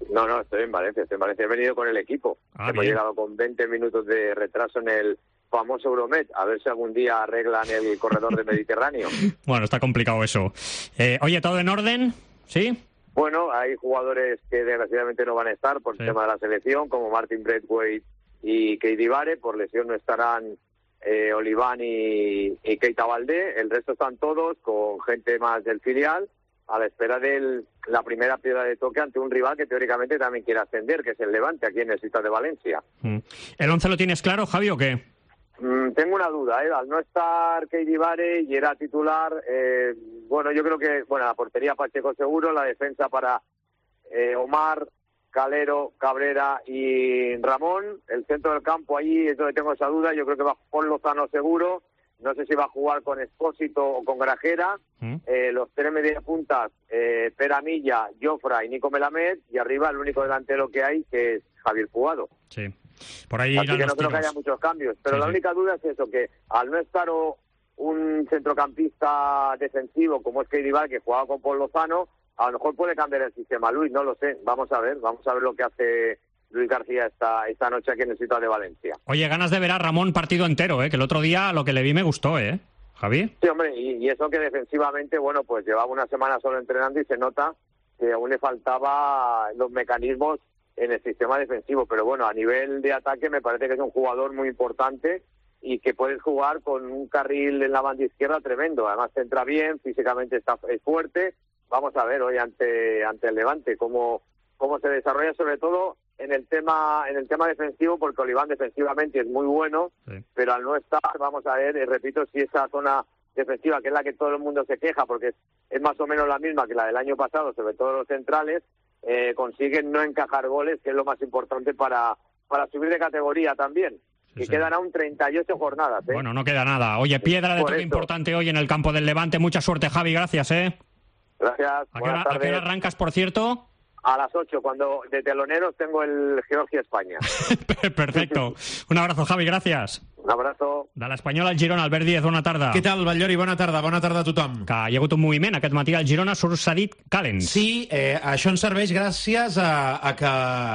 No, no, estoy en Valencia, estoy en Valencia. He venido con el equipo. Ah, Hemos bien. llegado con veinte minutos de retraso en el famoso Euromed. A ver si algún día arreglan el corredor del Mediterráneo. Bueno, está complicado eso. Eh, oye, ¿todo en orden? ¿Sí? Bueno, hay jugadores que desgraciadamente no van a estar por el tema de la selección, como Martin Braithwaite y Keidi Vare. Por lesión no estarán eh, Oliván y, y Keita Valdé. El resto están todos con gente más del filial, a la espera de la primera piedra de toque ante un rival que teóricamente también quiere ascender, que es el Levante, aquí en el Ciutat de Valencia. Mm. ¿El once lo tienes claro, Javi, o qué? Mm, tengo una duda, ¿eh? Al no estar Keidi Vare y era titular, eh, bueno, yo creo que, bueno, la portería Pacheco seguro, la defensa para eh, Omar, Calero, Cabrera y Ramón, el centro del campo ahí es donde tengo esa duda, yo creo que va Paul Lozano seguro, no sé si va a jugar con Espósito o con Grajera, ¿Mm? eh, los tres media puntas, eh, Pera Milla, Jofra y Nico Melamed, y arriba el único delantero que hay, que es Javier Puado. Sí. Por ahí Así irán que no los creo que tiros. haya muchos cambios, pero Sí, la sí. única duda es eso, que al no estar o, un centrocampista defensivo como es Keidi Vare, que jugaba con Paul Lozano, a lo mejor puede cambiar el sistema Luis, no lo sé, vamos a ver, vamos a ver lo que hace Luis García esta, esta noche aquí en el Ciutat de Valencia. Oye, ganas de ver a Ramón partido entero, ¿eh? Que el otro día lo que le vi me gustó, ¿eh? Javi. Sí, hombre, y, y eso que defensivamente, bueno, pues llevaba una semana solo entrenando y se nota que aún le faltaba los mecanismos en el sistema defensivo, pero bueno, a nivel de ataque me parece que es un jugador muy importante y que puedes jugar con un carril en la banda izquierda tremendo, además centra bien, físicamente está es fuerte. Vamos a ver hoy ante ante el Levante cómo cómo se desarrolla, sobre todo en el tema en el tema defensivo, porque Oliván defensivamente es muy bueno, sí. pero al no estar, vamos a ver, eh, repito, si esa zona defensiva, que es la que todo el mundo se queja, porque es, es más o menos la misma que la del año pasado, sobre todo los centrales, eh, consiguen no encajar goles, que es lo más importante para, para subir de categoría también. Sí, y sí. quedan aún treinta y ocho jornadas. ¿eh? Bueno, no queda nada. Oye, piedra de Por toque eso. importante hoy en el campo del Levante. Mucha suerte, Javi. Gracias, ¿eh? Gracias. ¿A qué, Buenas hora, ¿A qué tardes. hora arrancas, por cierto? A las ocho, cuando de teloneros tengo el Georgia-España. Perfecto. Un abrazo, Javi. Gracias. Un abrazo. De l'Espanyol al Girona, Albert Díez, bona tarda. Què tal, Batllori? Bona tarda, bona tarda a tothom. Que hi ha hagut un moviment aquest matí al Girona, surt cedit Callens. Sí, eh, això ens serveix gràcies a, a que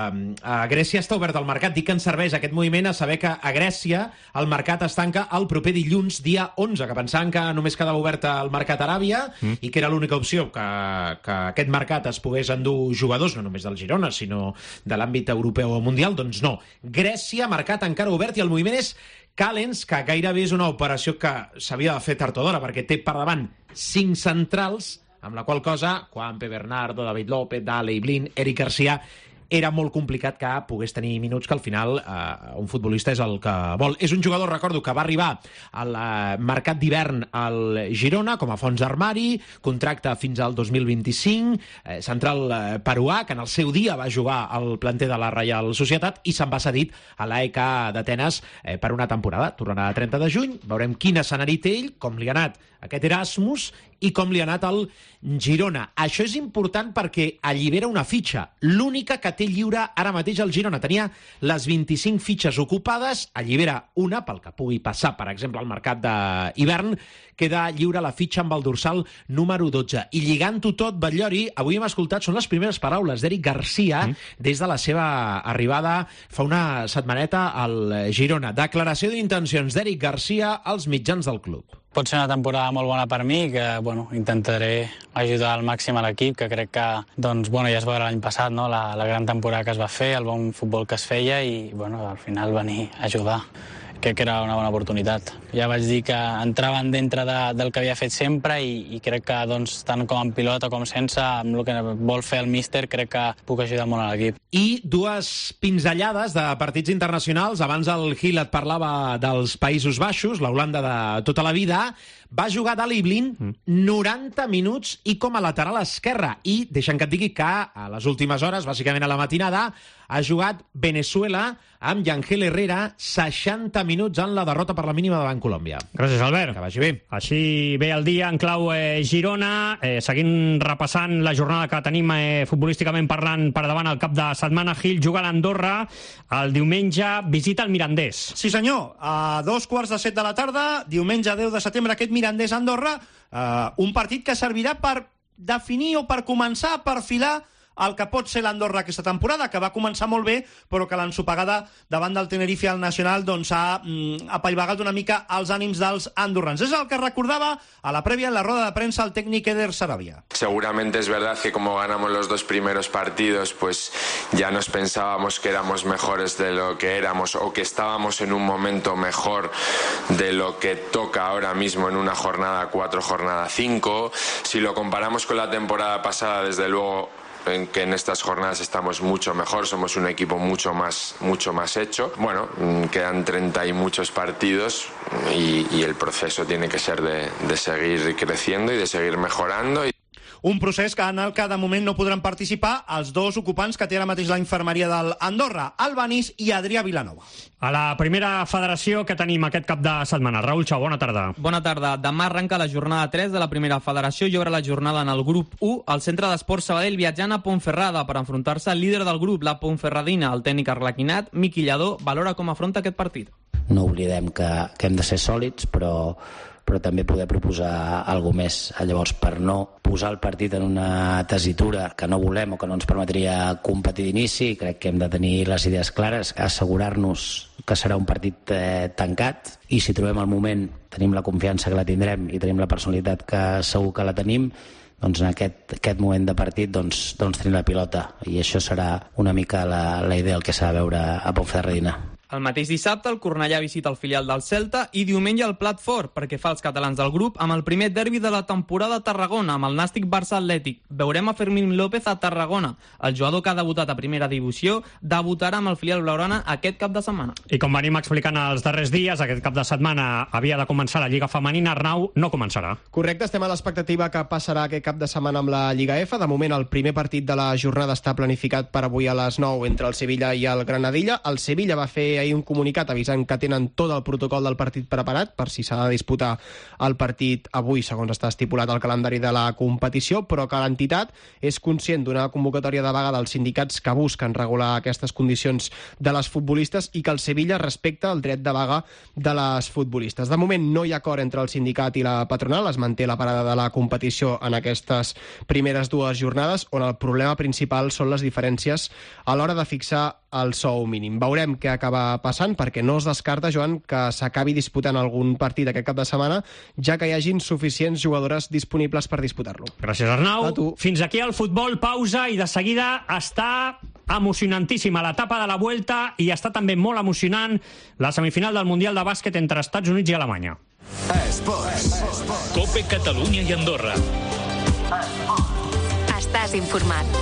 a Grècia està obert al mercat. Dic que ens serveix aquest moviment a saber que a Grècia el mercat es tanca el proper dilluns, dia onze, que pensaven que només quedava obert el mercat a Aràbia mm. i que era l'única opció que, que aquest mercat es pogués endur jugadors, no només del Girona, sinó de l'àmbit europeu o mundial. Doncs no. Grècia, mercat encara obert, i el moviment és Callens, que gairebé és una operació que s'havia de fer tard o d'hora, perquè té per davant cinc centrals, amb la qual cosa, Juanpe, Bernardo, David López, Dale i Blin, Eric Garcia, era molt complicat que pogués tenir minuts, que al final eh, un futbolista és el que vol. És un jugador, recordo, que va arribar al eh, mercat d'hivern al Girona com a fons d'armari, contracte fins al dos mil vint-i-cinc, eh, central eh, peruà, que en el seu dia va jugar al planter de la Reial Societat i se'n va cedit a l'A E K d'Atenes eh, per una temporada. Tornarà a trenta de juny, veurem quin escenari té ell, com li ha anat aquest Erasmus i com li ha anat al Girona. Això és important perquè allibera una fitxa, l'única que té lliure ara mateix el Girona. Tenia les vint-i-cinc fitxes ocupades, allibera una pel que pugui passar, per exemple, al mercat d'hivern, queda lliure la fitxa amb el dorsal número dotze. I lligant-ho tot, Batllori, avui hem escoltat, són les primeres paraules d'Eric Garcia mm. des de la seva arribada fa una setmaneta al Girona. Declaració d'intencions d'Eric Garcia als mitjans del club. Pot ser una temporada molt bona per mi, que bueno, intentaré ajudar al màxim a l'equip, que crec que doncs, bueno, ja es veurà l'any passat, no? la, la gran temporada que es va fer, el bon futbol que es feia i bueno, al final venir a ajudar. Crec que era una bona oportunitat. Ja vaig dir que entraven dintre de, del que havia fet sempre i, i crec que doncs, tant com en pilota com sense, amb el que vol fer el míster, crec que puc ajudar molt a l'equip. I dues pinzellades de partits internacionals. Abans el Gil et parlava dels Països Baixos, la Holanda de tota la vida. Va jugar Dale i Blin noranta minuts i com a lateral esquerre. I deixa'm que et digui que a les últimes hores, bàsicament a la matinada, ha jugat Venezuela amb Yangel Herrera seixanta minuts en la derrota per la mínima davant Colòmbia. Gràcies, Albert. Que vagi bé. Així ve el dia en clau eh, Girona, eh, seguint repassant la jornada que tenim eh, futbolísticament parlant per davant el cap de setmana. Gil juga a l'Andorra el diumenge, visita el Mirandés. Sí senyor, a dos quarts de set de la tarda, diumenge deu de setembre, aquest Mirandés-Andorra, eh, un partit que servirà per definir o per començar a perfilar el que pot ser l'Andorra aquesta temporada, que va començar molt bé, però que l'ensopegada davant del Tenerife al Nacional doncs, ha mm, apaivagat una mica els ànims dels andorrans. És el que recordava a la prèvia en la roda de premsa el tècnic Eder Sarabia. Seguramente es verdad que como ganamos los dos primeros partidos, pues ya nos pensábamos que éramos mejores de lo que éramos o que estábamos en un momento mejor de lo que toca ahora mismo en una jornada cuatro, jornada cinco. Si lo comparamos con la temporada pasada, desde luego en que en estas jornadas estamos mucho mejor, somos un equipo mucho más, mucho más hecho. Bueno, quedan treinta y muchos partidos y, y el proceso tiene que ser de, de seguir creciendo y de seguir mejorando. Y... Un procés que en el que de moment no podran participar els dos ocupants que té ara mateix la infermeria del Andorra, Albanís i Adrià Vilanova. A la primera federació que tenim aquest cap de setmana. Raül Chau, bona tarda. Bona tarda. Demà arrenca la jornada tres de la primera federació i obre la jornada en el grup u al Centre d'Esports Sabadell viatjant a Ponferrada per enfrontar-se al líder del grup, la Ponferradina. El tècnic arlequinat, Miqui Lladó, valora com afronta aquest partit. No oblidem que, que hem de ser sòlids, però però també poder proposar alguna més. Llavors, per no posar el partit en una tessitura que no volem o que no ens permetria competir d'inici, crec que hem de tenir les idees clares, assegurar-nos que serà un partit eh, tancat, i si trobem el moment, tenim la confiança que la tindrem i tenim la personalitat que segur que la tenim, doncs en aquest, aquest moment de partit doncs, doncs tenim la pilota, i això serà una mica la, la idea del que s'ha de veure a Ponferradina. El mateix dissabte, el Cornellà visita el filial del Celta i diumenge el plat fort, perquè fa els catalans del grup amb el primer derbi de la temporada a Tarragona, amb el Nàstic Barça Atlètic. Veurem a Fermín López a Tarragona. El jugador que ha debutat a primera divisió debutarà amb el filial blaugrana aquest cap de setmana. I com venim explicant els darrers dies, aquest cap de setmana havia de començar la Lliga Femenina. Arnau, no començarà. Correcte, estem a l'expectativa que passarà aquest cap de setmana amb la Lliga F. De moment, el primer partit de la jornada està planificat per avui a les nou entre el Sevilla i el Granadilla. El Sevilla va fer ahir un comunicat avisant que tenen tot el protocol del partit preparat per si s'ha de disputar el partit avui, segons està estipulat el calendari de la competició, però que l'entitat és conscient d'una convocatòria de vaga dels sindicats que busquen regular aquestes condicions de les futbolistes i que el Sevilla respecta el dret de vaga de les futbolistes. De moment no hi ha acord entre el sindicat i la patronal, es manté la parada de la competició en aquestes primeres dues jornades, on el problema principal són les diferències a l'hora de fixar el sou mínim. Veurem què acaba passant, perquè no es descarta, Joan, que s'acabi disputant algun partit aquest cap de setmana, ja que hi hagin suficients jugadores disponibles per disputar-lo. Gràcies, Arnau. Fins aquí el futbol, pausa, i de seguida està emocionantíssima l'etapa de la Vuelta i està també molt emocionant la semifinal del Mundial de Bàsquet entre Estats Units i Alemanya. Esports. Cope Catalunya i Andorra. Estàs informat.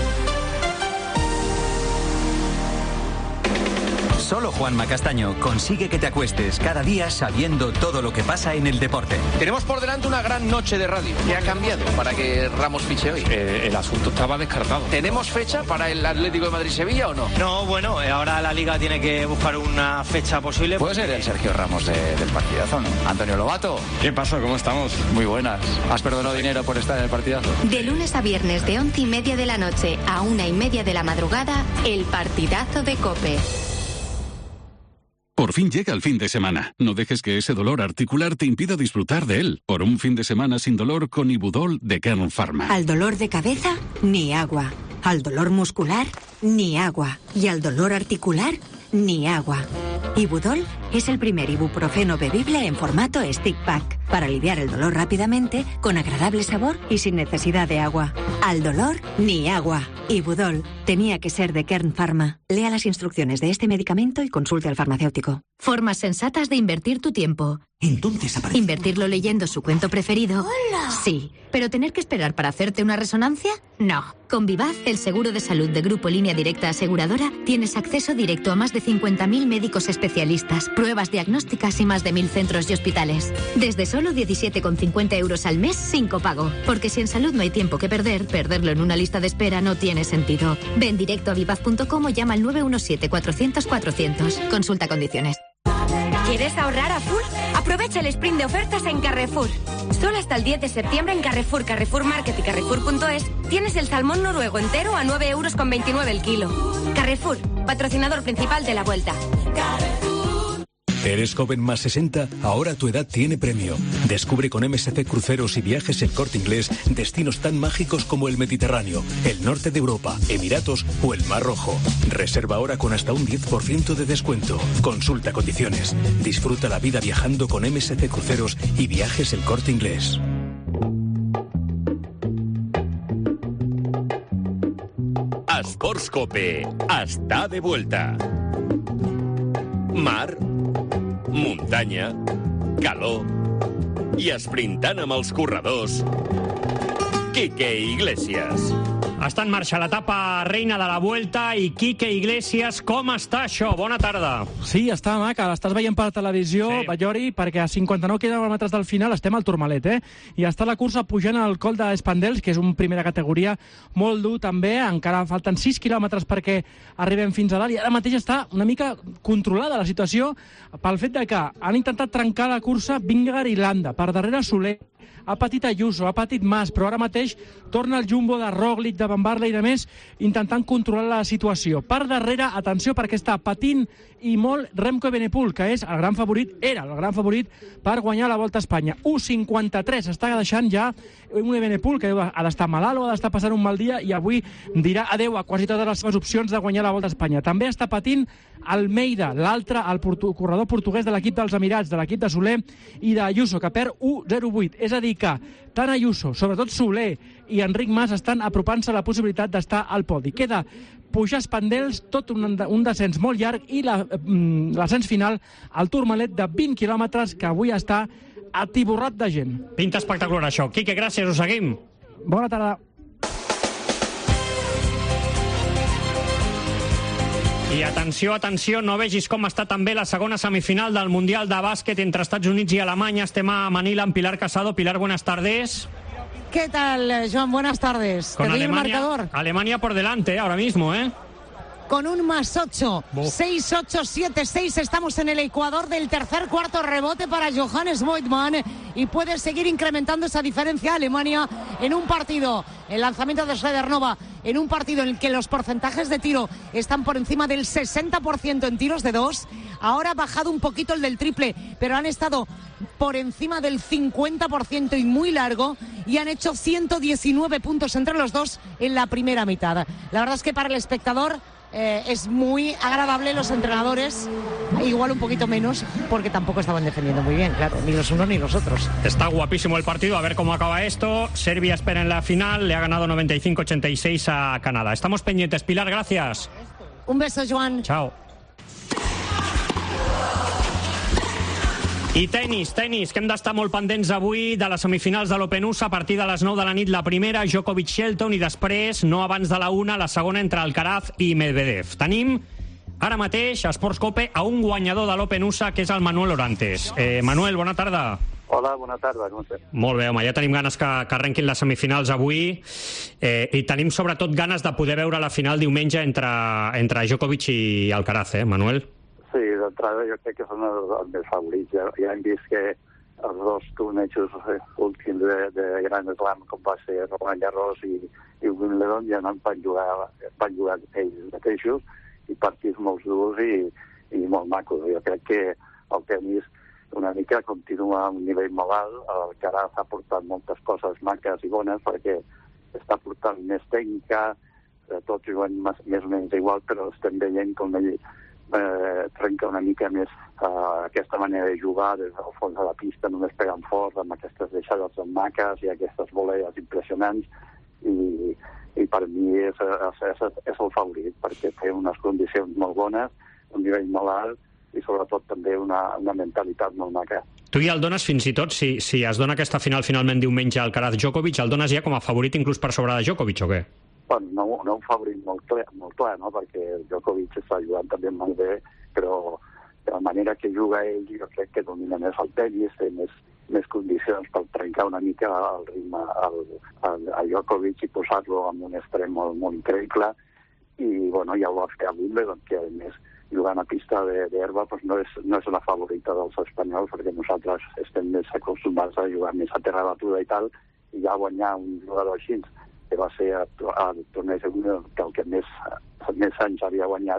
Solo Juanma Castaño consigue que te acuestes cada día sabiendo todo lo que pasa en el deporte. Tenemos por delante una gran noche de radio. ¿Qué ha cambiado para que Ramos fiche hoy? Eh, el asunto estaba descartado. ¿Tenemos fecha para el Atlético de Madrid-Sevilla o no? No, bueno, ahora la Liga tiene que buscar una fecha posible. Puede ser el Sergio Ramos de, del partidazo, ¿no? Antonio Lobato. ¿Qué pasa? ¿Cómo estamos? Muy buenas. ¿Has perdonado dinero por estar en el partidazo? De lunes a viernes de once y media de la noche a una y media de la madrugada, el partidazo de COPE. Por fin llega el fin de semana. No dejes que ese dolor articular te impida disfrutar de él. Por un fin de semana sin dolor con Ibudol de Kern Pharma. Al dolor de cabeza, ni agua. Al dolor muscular, ni agua. Y al dolor articular, ni agua. Ibudol es el primer ibuprofeno bebible en formato stick pack para aliviar el dolor rápidamente, con agradable sabor y sin necesidad de agua. Al dolor, ni agua. Ibudol tenía que ser de Kern Pharma. Lea las instrucciones de este medicamento y consulte al farmacéutico. Formas sensatas de invertir tu tiempo. Entonces aparece... ¿Invertirlo leyendo su cuento preferido? ¡Hola! Sí. ¿Pero tener que esperar para hacerte una resonancia? No. Con Vivaz, el seguro de salud de Grupo Línea Directa Aseguradora, tienes acceso directo a más de cincuenta mil médicos especialistas, pruebas diagnósticas y más de mil centros y hospitales. Desde solo diecisiete con cincuenta euros al mes sin copago. Porque si en salud no hay tiempo que perder, perderlo en una lista de espera no tiene sentido. Ven directo a vivaz punto com o llama al nueve uno siete cuatrocientos cuatrocientos. Consulta condiciones. ¿Quieres ahorrar a full? Aprovecha el sprint de ofertas en Carrefour. Solo hasta el diez de septiembre en Carrefour, Carrefour Market y Carrefour punto es tienes el salmón noruego entero a nueve euros con veintinueve el kilo. Carrefour, patrocinador principal de la Vuelta. ¿Eres joven más sesenta? Ahora tu edad tiene premio. Descubre con M S C Cruceros y Viajes El Corte Inglés destinos tan mágicos como el Mediterráneo, el norte de Europa, Emiratos o el Mar Rojo. Reserva ahora con hasta un diez por ciento de descuento. Consulta condiciones. Disfruta la vida viajando con M S C Cruceros y Viajes El Corte Inglés. Esports Cope està de vuelta. Mar, muntanya, calor i esprintant amb els corredors, Quique Iglesias. Està en marxa l'etapa reina de la Vuelta i Quique Iglesias, com està això? Bona tarda. Sí, està maca, l'estàs veient per televisió, sí. Ballori, perquè a cinquanta-nou quilòmetres del final estem al Tourmalet, eh? I està la cursa pujant al Col d'Espandels, que és una primera categoria molt dur també, encara falten sis quilòmetres perquè arribem fins a dalt, i ara mateix està una mica controlada la situació pel fet de que han intentat trencar la cursa Vingegaard i Landa, per darrere Soler, ha patit Ayuso, ha patit Mas, però ara mateix torna el jumbo de Roglic, de Van Barle i de més, intentant controlar la situació. Per darrere, atenció, perquè està patint i molt Remco Evenepoel, que és el gran favorit, era el gran favorit per guanyar la Volta a Espanya. u cinquanta-tres, està deixant ja un Evenepoel que ha d'estar malalt o ha d'estar passant un mal dia i avui dirà adeu a quasi totes les seves opcions de guanyar la Volta a Espanya. També està patint Almeida, l'altre, el portu corredor portuguès de l'equip dels Emirats, de l'equip de Soler i d'Ayuso, que perd u zero vuit. És a dir que tant Ayuso, sobretot Soler i Enric Mas estan apropant-se a la possibilitat d'estar al podi. Queda pujar Espandels, tot un, un descens molt llarg i l'ascens final al Tourmalet de vint quilòmetres que avui està atiborrat de gent. Pinta espectacular això. Quique, gràcies, ho seguim. Bona tarda. I atenció, atenció, no vegis com està també la segona semifinal del Mundial de Bàsquet entre Estats Units i Alemanya. Estem a Manila amb Pilar Casado. Pilar, buenas tardes. ¿Qué tal, Joan? Buenas tardes. Con Te doy Alemania, el marcador. Alemania por delante, ¿eh? Ahora mismo, ¿eh? Con un más ocho. seis ocho siete seis. Estamos en el ecuador del tercer cuarto, rebote para Johannes Voigtmann y puede seguir incrementando esa diferencia Alemania en un partido. El lanzamiento de Schledernova en un partido en el que los porcentajes de tiro están por encima del sesenta por ciento en tiros de dos. Ahora ha bajado un poquito el del triple, pero han estado por encima del cincuenta por ciento y muy largo, y han hecho ciento diecinueve puntos entre los dos en la primera mitad. La verdad es que para el espectador Eh, es muy agradable. Los entrenadores igual un poquito menos, porque tampoco estaban defendiendo muy bien, claro, ni los unos ni los otros. Está guapísimo el partido, a ver cómo acaba esto. Serbia espera en la final, le ha ganado noventa y cinco a ochenta y seis a Canadá. Estamos pendientes. Pilar, gracias. Un beso, Joan. Chao. I tenis, tenis, que hem d'estar molt pendents avui de les semifinals de l'Open U S A a partir de les nou de la nit la primera, Djokovic-Shelton, i després, no abans de la una, la segona entre Alcaraz i Medvedev. Tenim ara mateix a Esports Cope a un guanyador de l'Open U S A, que és el Manuel Orantes. Eh, Manuel, bona tarda. Hola, bona tarda, com estàs? Molt bé, home, ja tenim ganes que, que arrenquin les semifinals avui, eh, i tenim sobretot ganes de poder veure la final diumenge entre, entre Djokovic i Alcaraz, eh, Manuel? Sí, d'entrada jo crec que són els, els més favorits. Ja, ja hem vist que els dos tornejos últims de, de Gran Slam, com va ser Roland Garros i, i Wimbledon, ja no van jugar, van jugar ells mateixos, i partits molt durs i, i molt macos. Jo crec que el tenis una mica continua a un nivell molt alt. El Alcaraz ha portat moltes coses maques i bones, perquè està portant més tècnica, tots juguen més, més o menys igual, però estem veient com ell Eh, trenca una mica més eh, aquesta manera de jugar des del fons de la pista, només pegant fort, amb aquestes deixades en maques i aquestes volees impressionants, i, i per mi és, és, és, és el favorit, perquè té unes condicions molt bones, un nivell molt alt i sobretot també una, una mentalitat molt maca. Tu ja el dones fins i tot, si, si es dona aquesta final finalment diumenge al Alcaraz-Djokovic, el dones ja com a favorit inclús per sobre de Djokovic, o què? Bueno, no, no un favorit molt clar, molt clar, no? Perquè el Djokovic està jugant també molt bé, però de la manera que juga ell, jo crec que domina més el tenis, té més, més condicions per trencar una mica el ritme al, al, al Djokovic i posar-lo en un extrem molt, molt increïble. I bueno, ja ho va fer a Wimbledon, que a més jugant a pista d'herba pues no, és, no és la favorita dels espanyols, perquè nosaltres estem més acostumats a jugar més a terra batuda i tal, i ja guanyar un jugador així, que va ser al torneig de Wimbledon, que el que més, més anys havia guanyat,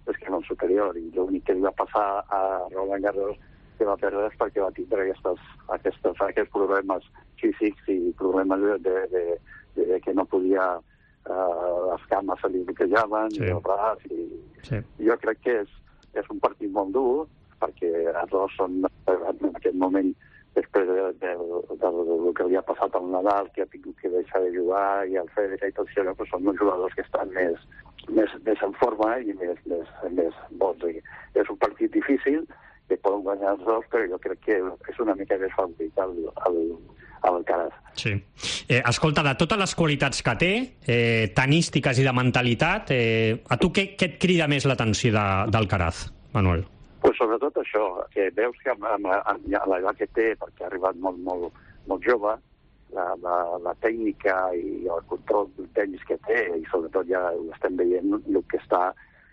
és que no és superior, i l'únic que li va passar a Roland Garros que va perdre és perquè va tindre aquestes, aquestes, aquests problemes físics i problemes de, de, de, de que no podia, eh, les cames se li bloquejaven, sí. i el braç, i sí. jo crec que és, és un partit molt dur, perquè els dos són en aquest moment, després de, de, de, de, del que li ha passat al Nadal, que ha tingut que deixar de jugar, i el Federer i tot això, però són uns jugadors que estan més, més, més en forma i més, més, més bons. És un partit difícil, que poden guanyar els dos, però jo crec que és una mica més favorit al, al, al Alcaraz. Sí. Eh, escolta, de totes les qualitats que té, eh, tenístiques i de mentalitat, eh, a tu què, què et crida més l'atenció de, d'Alcaraz, Manuel? Pues sobretot això, que veus que amb, amb, la, amb l'edat que té, perquè ha arribat molt, molt, molt jove, la, la, la tècnica i el control del tenis que té, i sobretot ja ho estem veient, el que està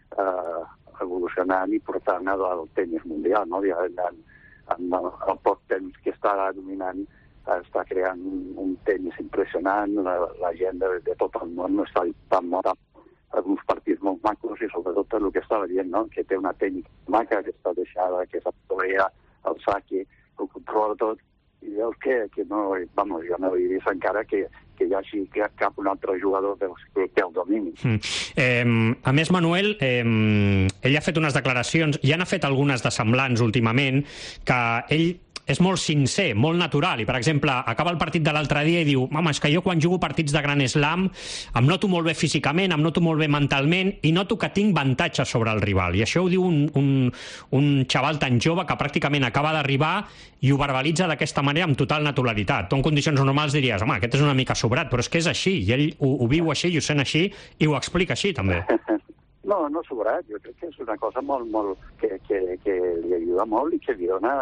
eh, evolucionant i portant al tenis mundial, no? Ja en, en, en el poc temps que està dominant, està creant un, un tenis impressionant, la, la gent de, de tot el món està tan molt alguns partits molt macos i sobretot el que estava dient, no? Que té una tècnica maca, que està deixada, que s'apoya el saque, que ho controla tot, i veus que, que no, vamos, jo no he vist encara que, que hi hagi cap un altre jugador que, que el domini. Mm. Eh, a més, Manuel, eh, ell ha fet unes declaracions, ja n'ha fet algunes de semblants últimament, que ell és molt sincer, molt natural, i per exemple acaba el partit de l'altre dia i diu, mama, és que jo quan jugo partits de Gran Slam em noto molt bé físicament, em noto molt bé mentalment i noto que tinc avantatge sobre el rival, i això ho diu un, un, un xaval tan jove que pràcticament acaba d'arribar i ho verbalitza d'aquesta manera amb total naturalitat. Tu en condicions normals diries, home, aquest és una mica sobrat, però és que és així, i ell ho, ho viu així i ho sent així i ho explica així també. No, no sobrat, jo crec que és una cosa molt, molt que, que, que li ajuda molt i que li dona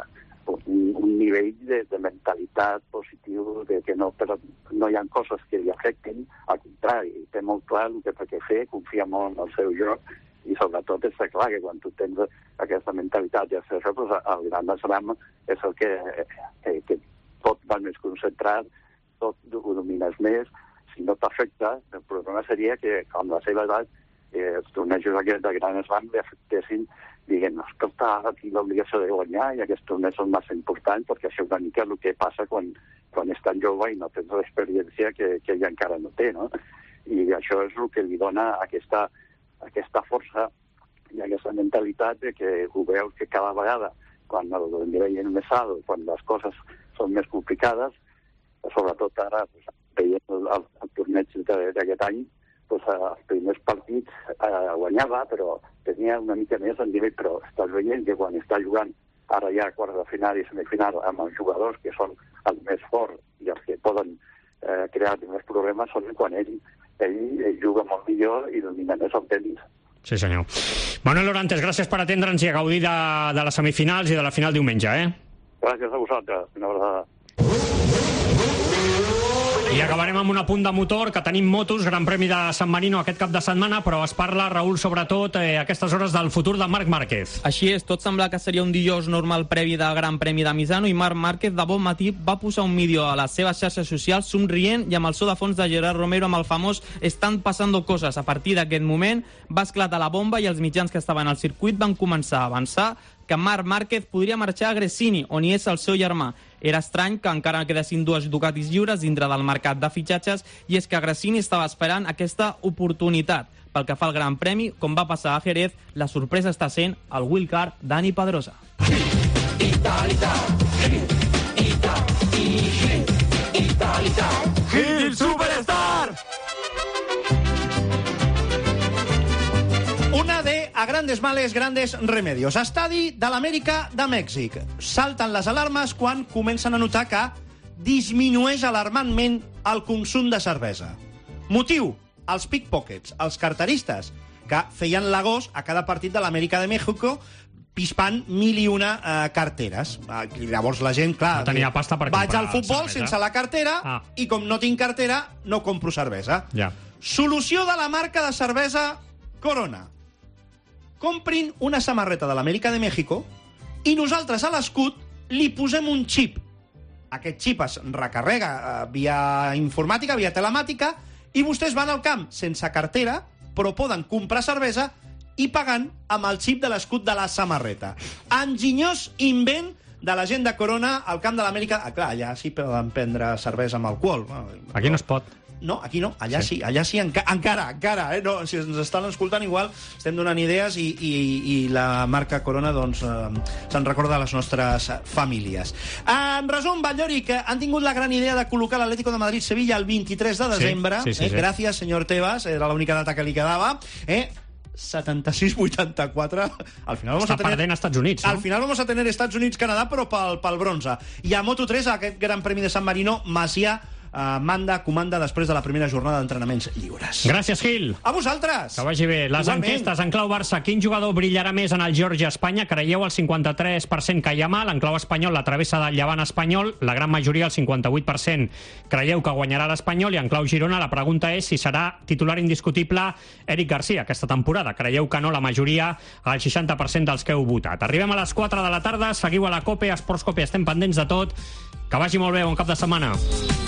un, un nivell de, de mentalitat positiu, de que no, però no hi ha coses que li afectin, al contrari, té molt clar el que té que fer, confia molt en el seu joc, i sobretot està clar que quan tu tens aquesta mentalitat i el seu joc, doncs el Gran Slam és el que, que, que tot va més concentrat, tot ho domines més, si no t'afecta, el problema seria que amb la seva edat eh, els tornejos aquests de Gran Slam li afectessin dient, escolta, ara tinc l'obligació de guanyar i aquests tornejos són massa importants perquè això és una mica el que passa quan, quan és tan jove i no tens l'experiència que, que ella encara no té, no? I això és el que li dona aquesta, aquesta força i aquesta mentalitat de que ho veus que cada vegada, quan el nivell és més alt, quan les coses són més complicades, sobretot ara, pues, veient el, el, el torneig d'aquest any, pues, els primers partits eh, guanyava, però tenia una mica més en nivell, però estàs veient que quan està jugant ara ja a quarts de final i semifinal amb els jugadors que són els més forts i els que poden eh, crear més problemes són quan ell, ell, ell juga molt millor i domina més el tenis. Sí, senyor. Manuel Orantes, gràcies per atendre'ns i a gaudir de, de les semifinals i de la final diumenge, eh? Gràcies a vosaltres. Una abraçada. I acabarem amb un apunt de motor, que tenim motos, Gran Premi de San Marino aquest cap de setmana, però es parla, Raül, sobretot eh, a aquestes hores del futur de Marc Márquez. Així és, tot sembla que seria un dijous normal previ del Gran Premi de Misano i Marc Márquez de bon matí va posar un vídeo a les seves xarxes socials somrient i amb el so de fons de Gerard Romero amb el famós "Estan passando cosas". A partir d'aquest moment va esclatar la bomba i els mitjans que estaven al circuit van començar a avançar que Marc Márquez podria marxar a Gresini, on hi és el seu germà. Era estrany que encara quedessin dues Ducatis lliures dintre del mercat de fitxatges i és que Gresini estava esperant aquesta oportunitat. Pel que fa al Gran Premi, com va passar a Jerez, la sorpresa està sent el wildcard Dani Pedrosa. Hit Superstar! Una de a grandes males, grandes remedios. Estadi de l'Amèrica de Mèxic. Salten les alarmes quan comencen a notar que disminueix alarmantment el consum de cervesa. Motiu? Els pickpockets, els carteristes, que feien l'agost a cada partit de l'Amèrica de México pispant mil i una eh, carteres. I llavors la gent, clar... No tenia pasta per comprar vaig al futbol cervesa sense la cartera ah. i com no tinc cartera, no compro cervesa. Ja. Solució de la marca de cervesa Corona. Comprin una samarreta de l'Amèrica de México i nosaltres a l'escut li posem un xip. Aquest xip es recarrega eh, via informàtica, via telemàtica, i vostès van al camp sense cartera, però poden comprar cervesa i pagant amb el xip de l'escut de la samarreta. Enginyós invent de la gent de Corona al camp de l'Amèrica. Ah, clar, allà sí poden prendre cervesa amb alcohol. Aquí no es pot. No, aquí no, allà sí, sí allà sí, enca encara, encara, eh? No, si ens estan escoltant igual estem donant idees i, i, i la marca Corona doncs eh, se'n recorda de les nostres famílies. En resum, Batllori, que han tingut la gran idea de col·locar l'Atlético de Madrid-Sevilla el vint-i-tres de desembre, sí, sí, sí, eh? sí. Gràcies, senyor Tebas, era l'única data que li quedava, eh? setanta-sis vuitanta-quatre. Al final vamos Està a tener... perdent Estats Units, no? Al final vamos a tener Estats Units-Canadà, però pel, pel bronze. I a Moto tres, aquest Gran Premi de San Marino, Macià Uh, manda, comanda després de la primera jornada d'entrenaments lliures. Gràcies, Gil. A vosaltres. Que vagi bé. Les Igualment. enquestes en clau Barça. Quin jugador brillarà més en el Geòrgia-Espanya? Creieu el cinquanta-tres per cent que Yamal. En clau espanyol, la travessa del Llevant espanyol. La gran majoria, el cinquanta-vuit per cent, creieu que guanyarà l'Espanyol. I en clau Girona, la pregunta és si serà titular indiscutible Eric Garcia aquesta temporada. Creieu que no, la majoria, el seixanta per cent dels que heu votat. Arribem a les quatre de la tarda. Seguiu a la COPE, a Esports COPE. Estem pendents de tot. Que vagi molt bé. Bon cap de setmana.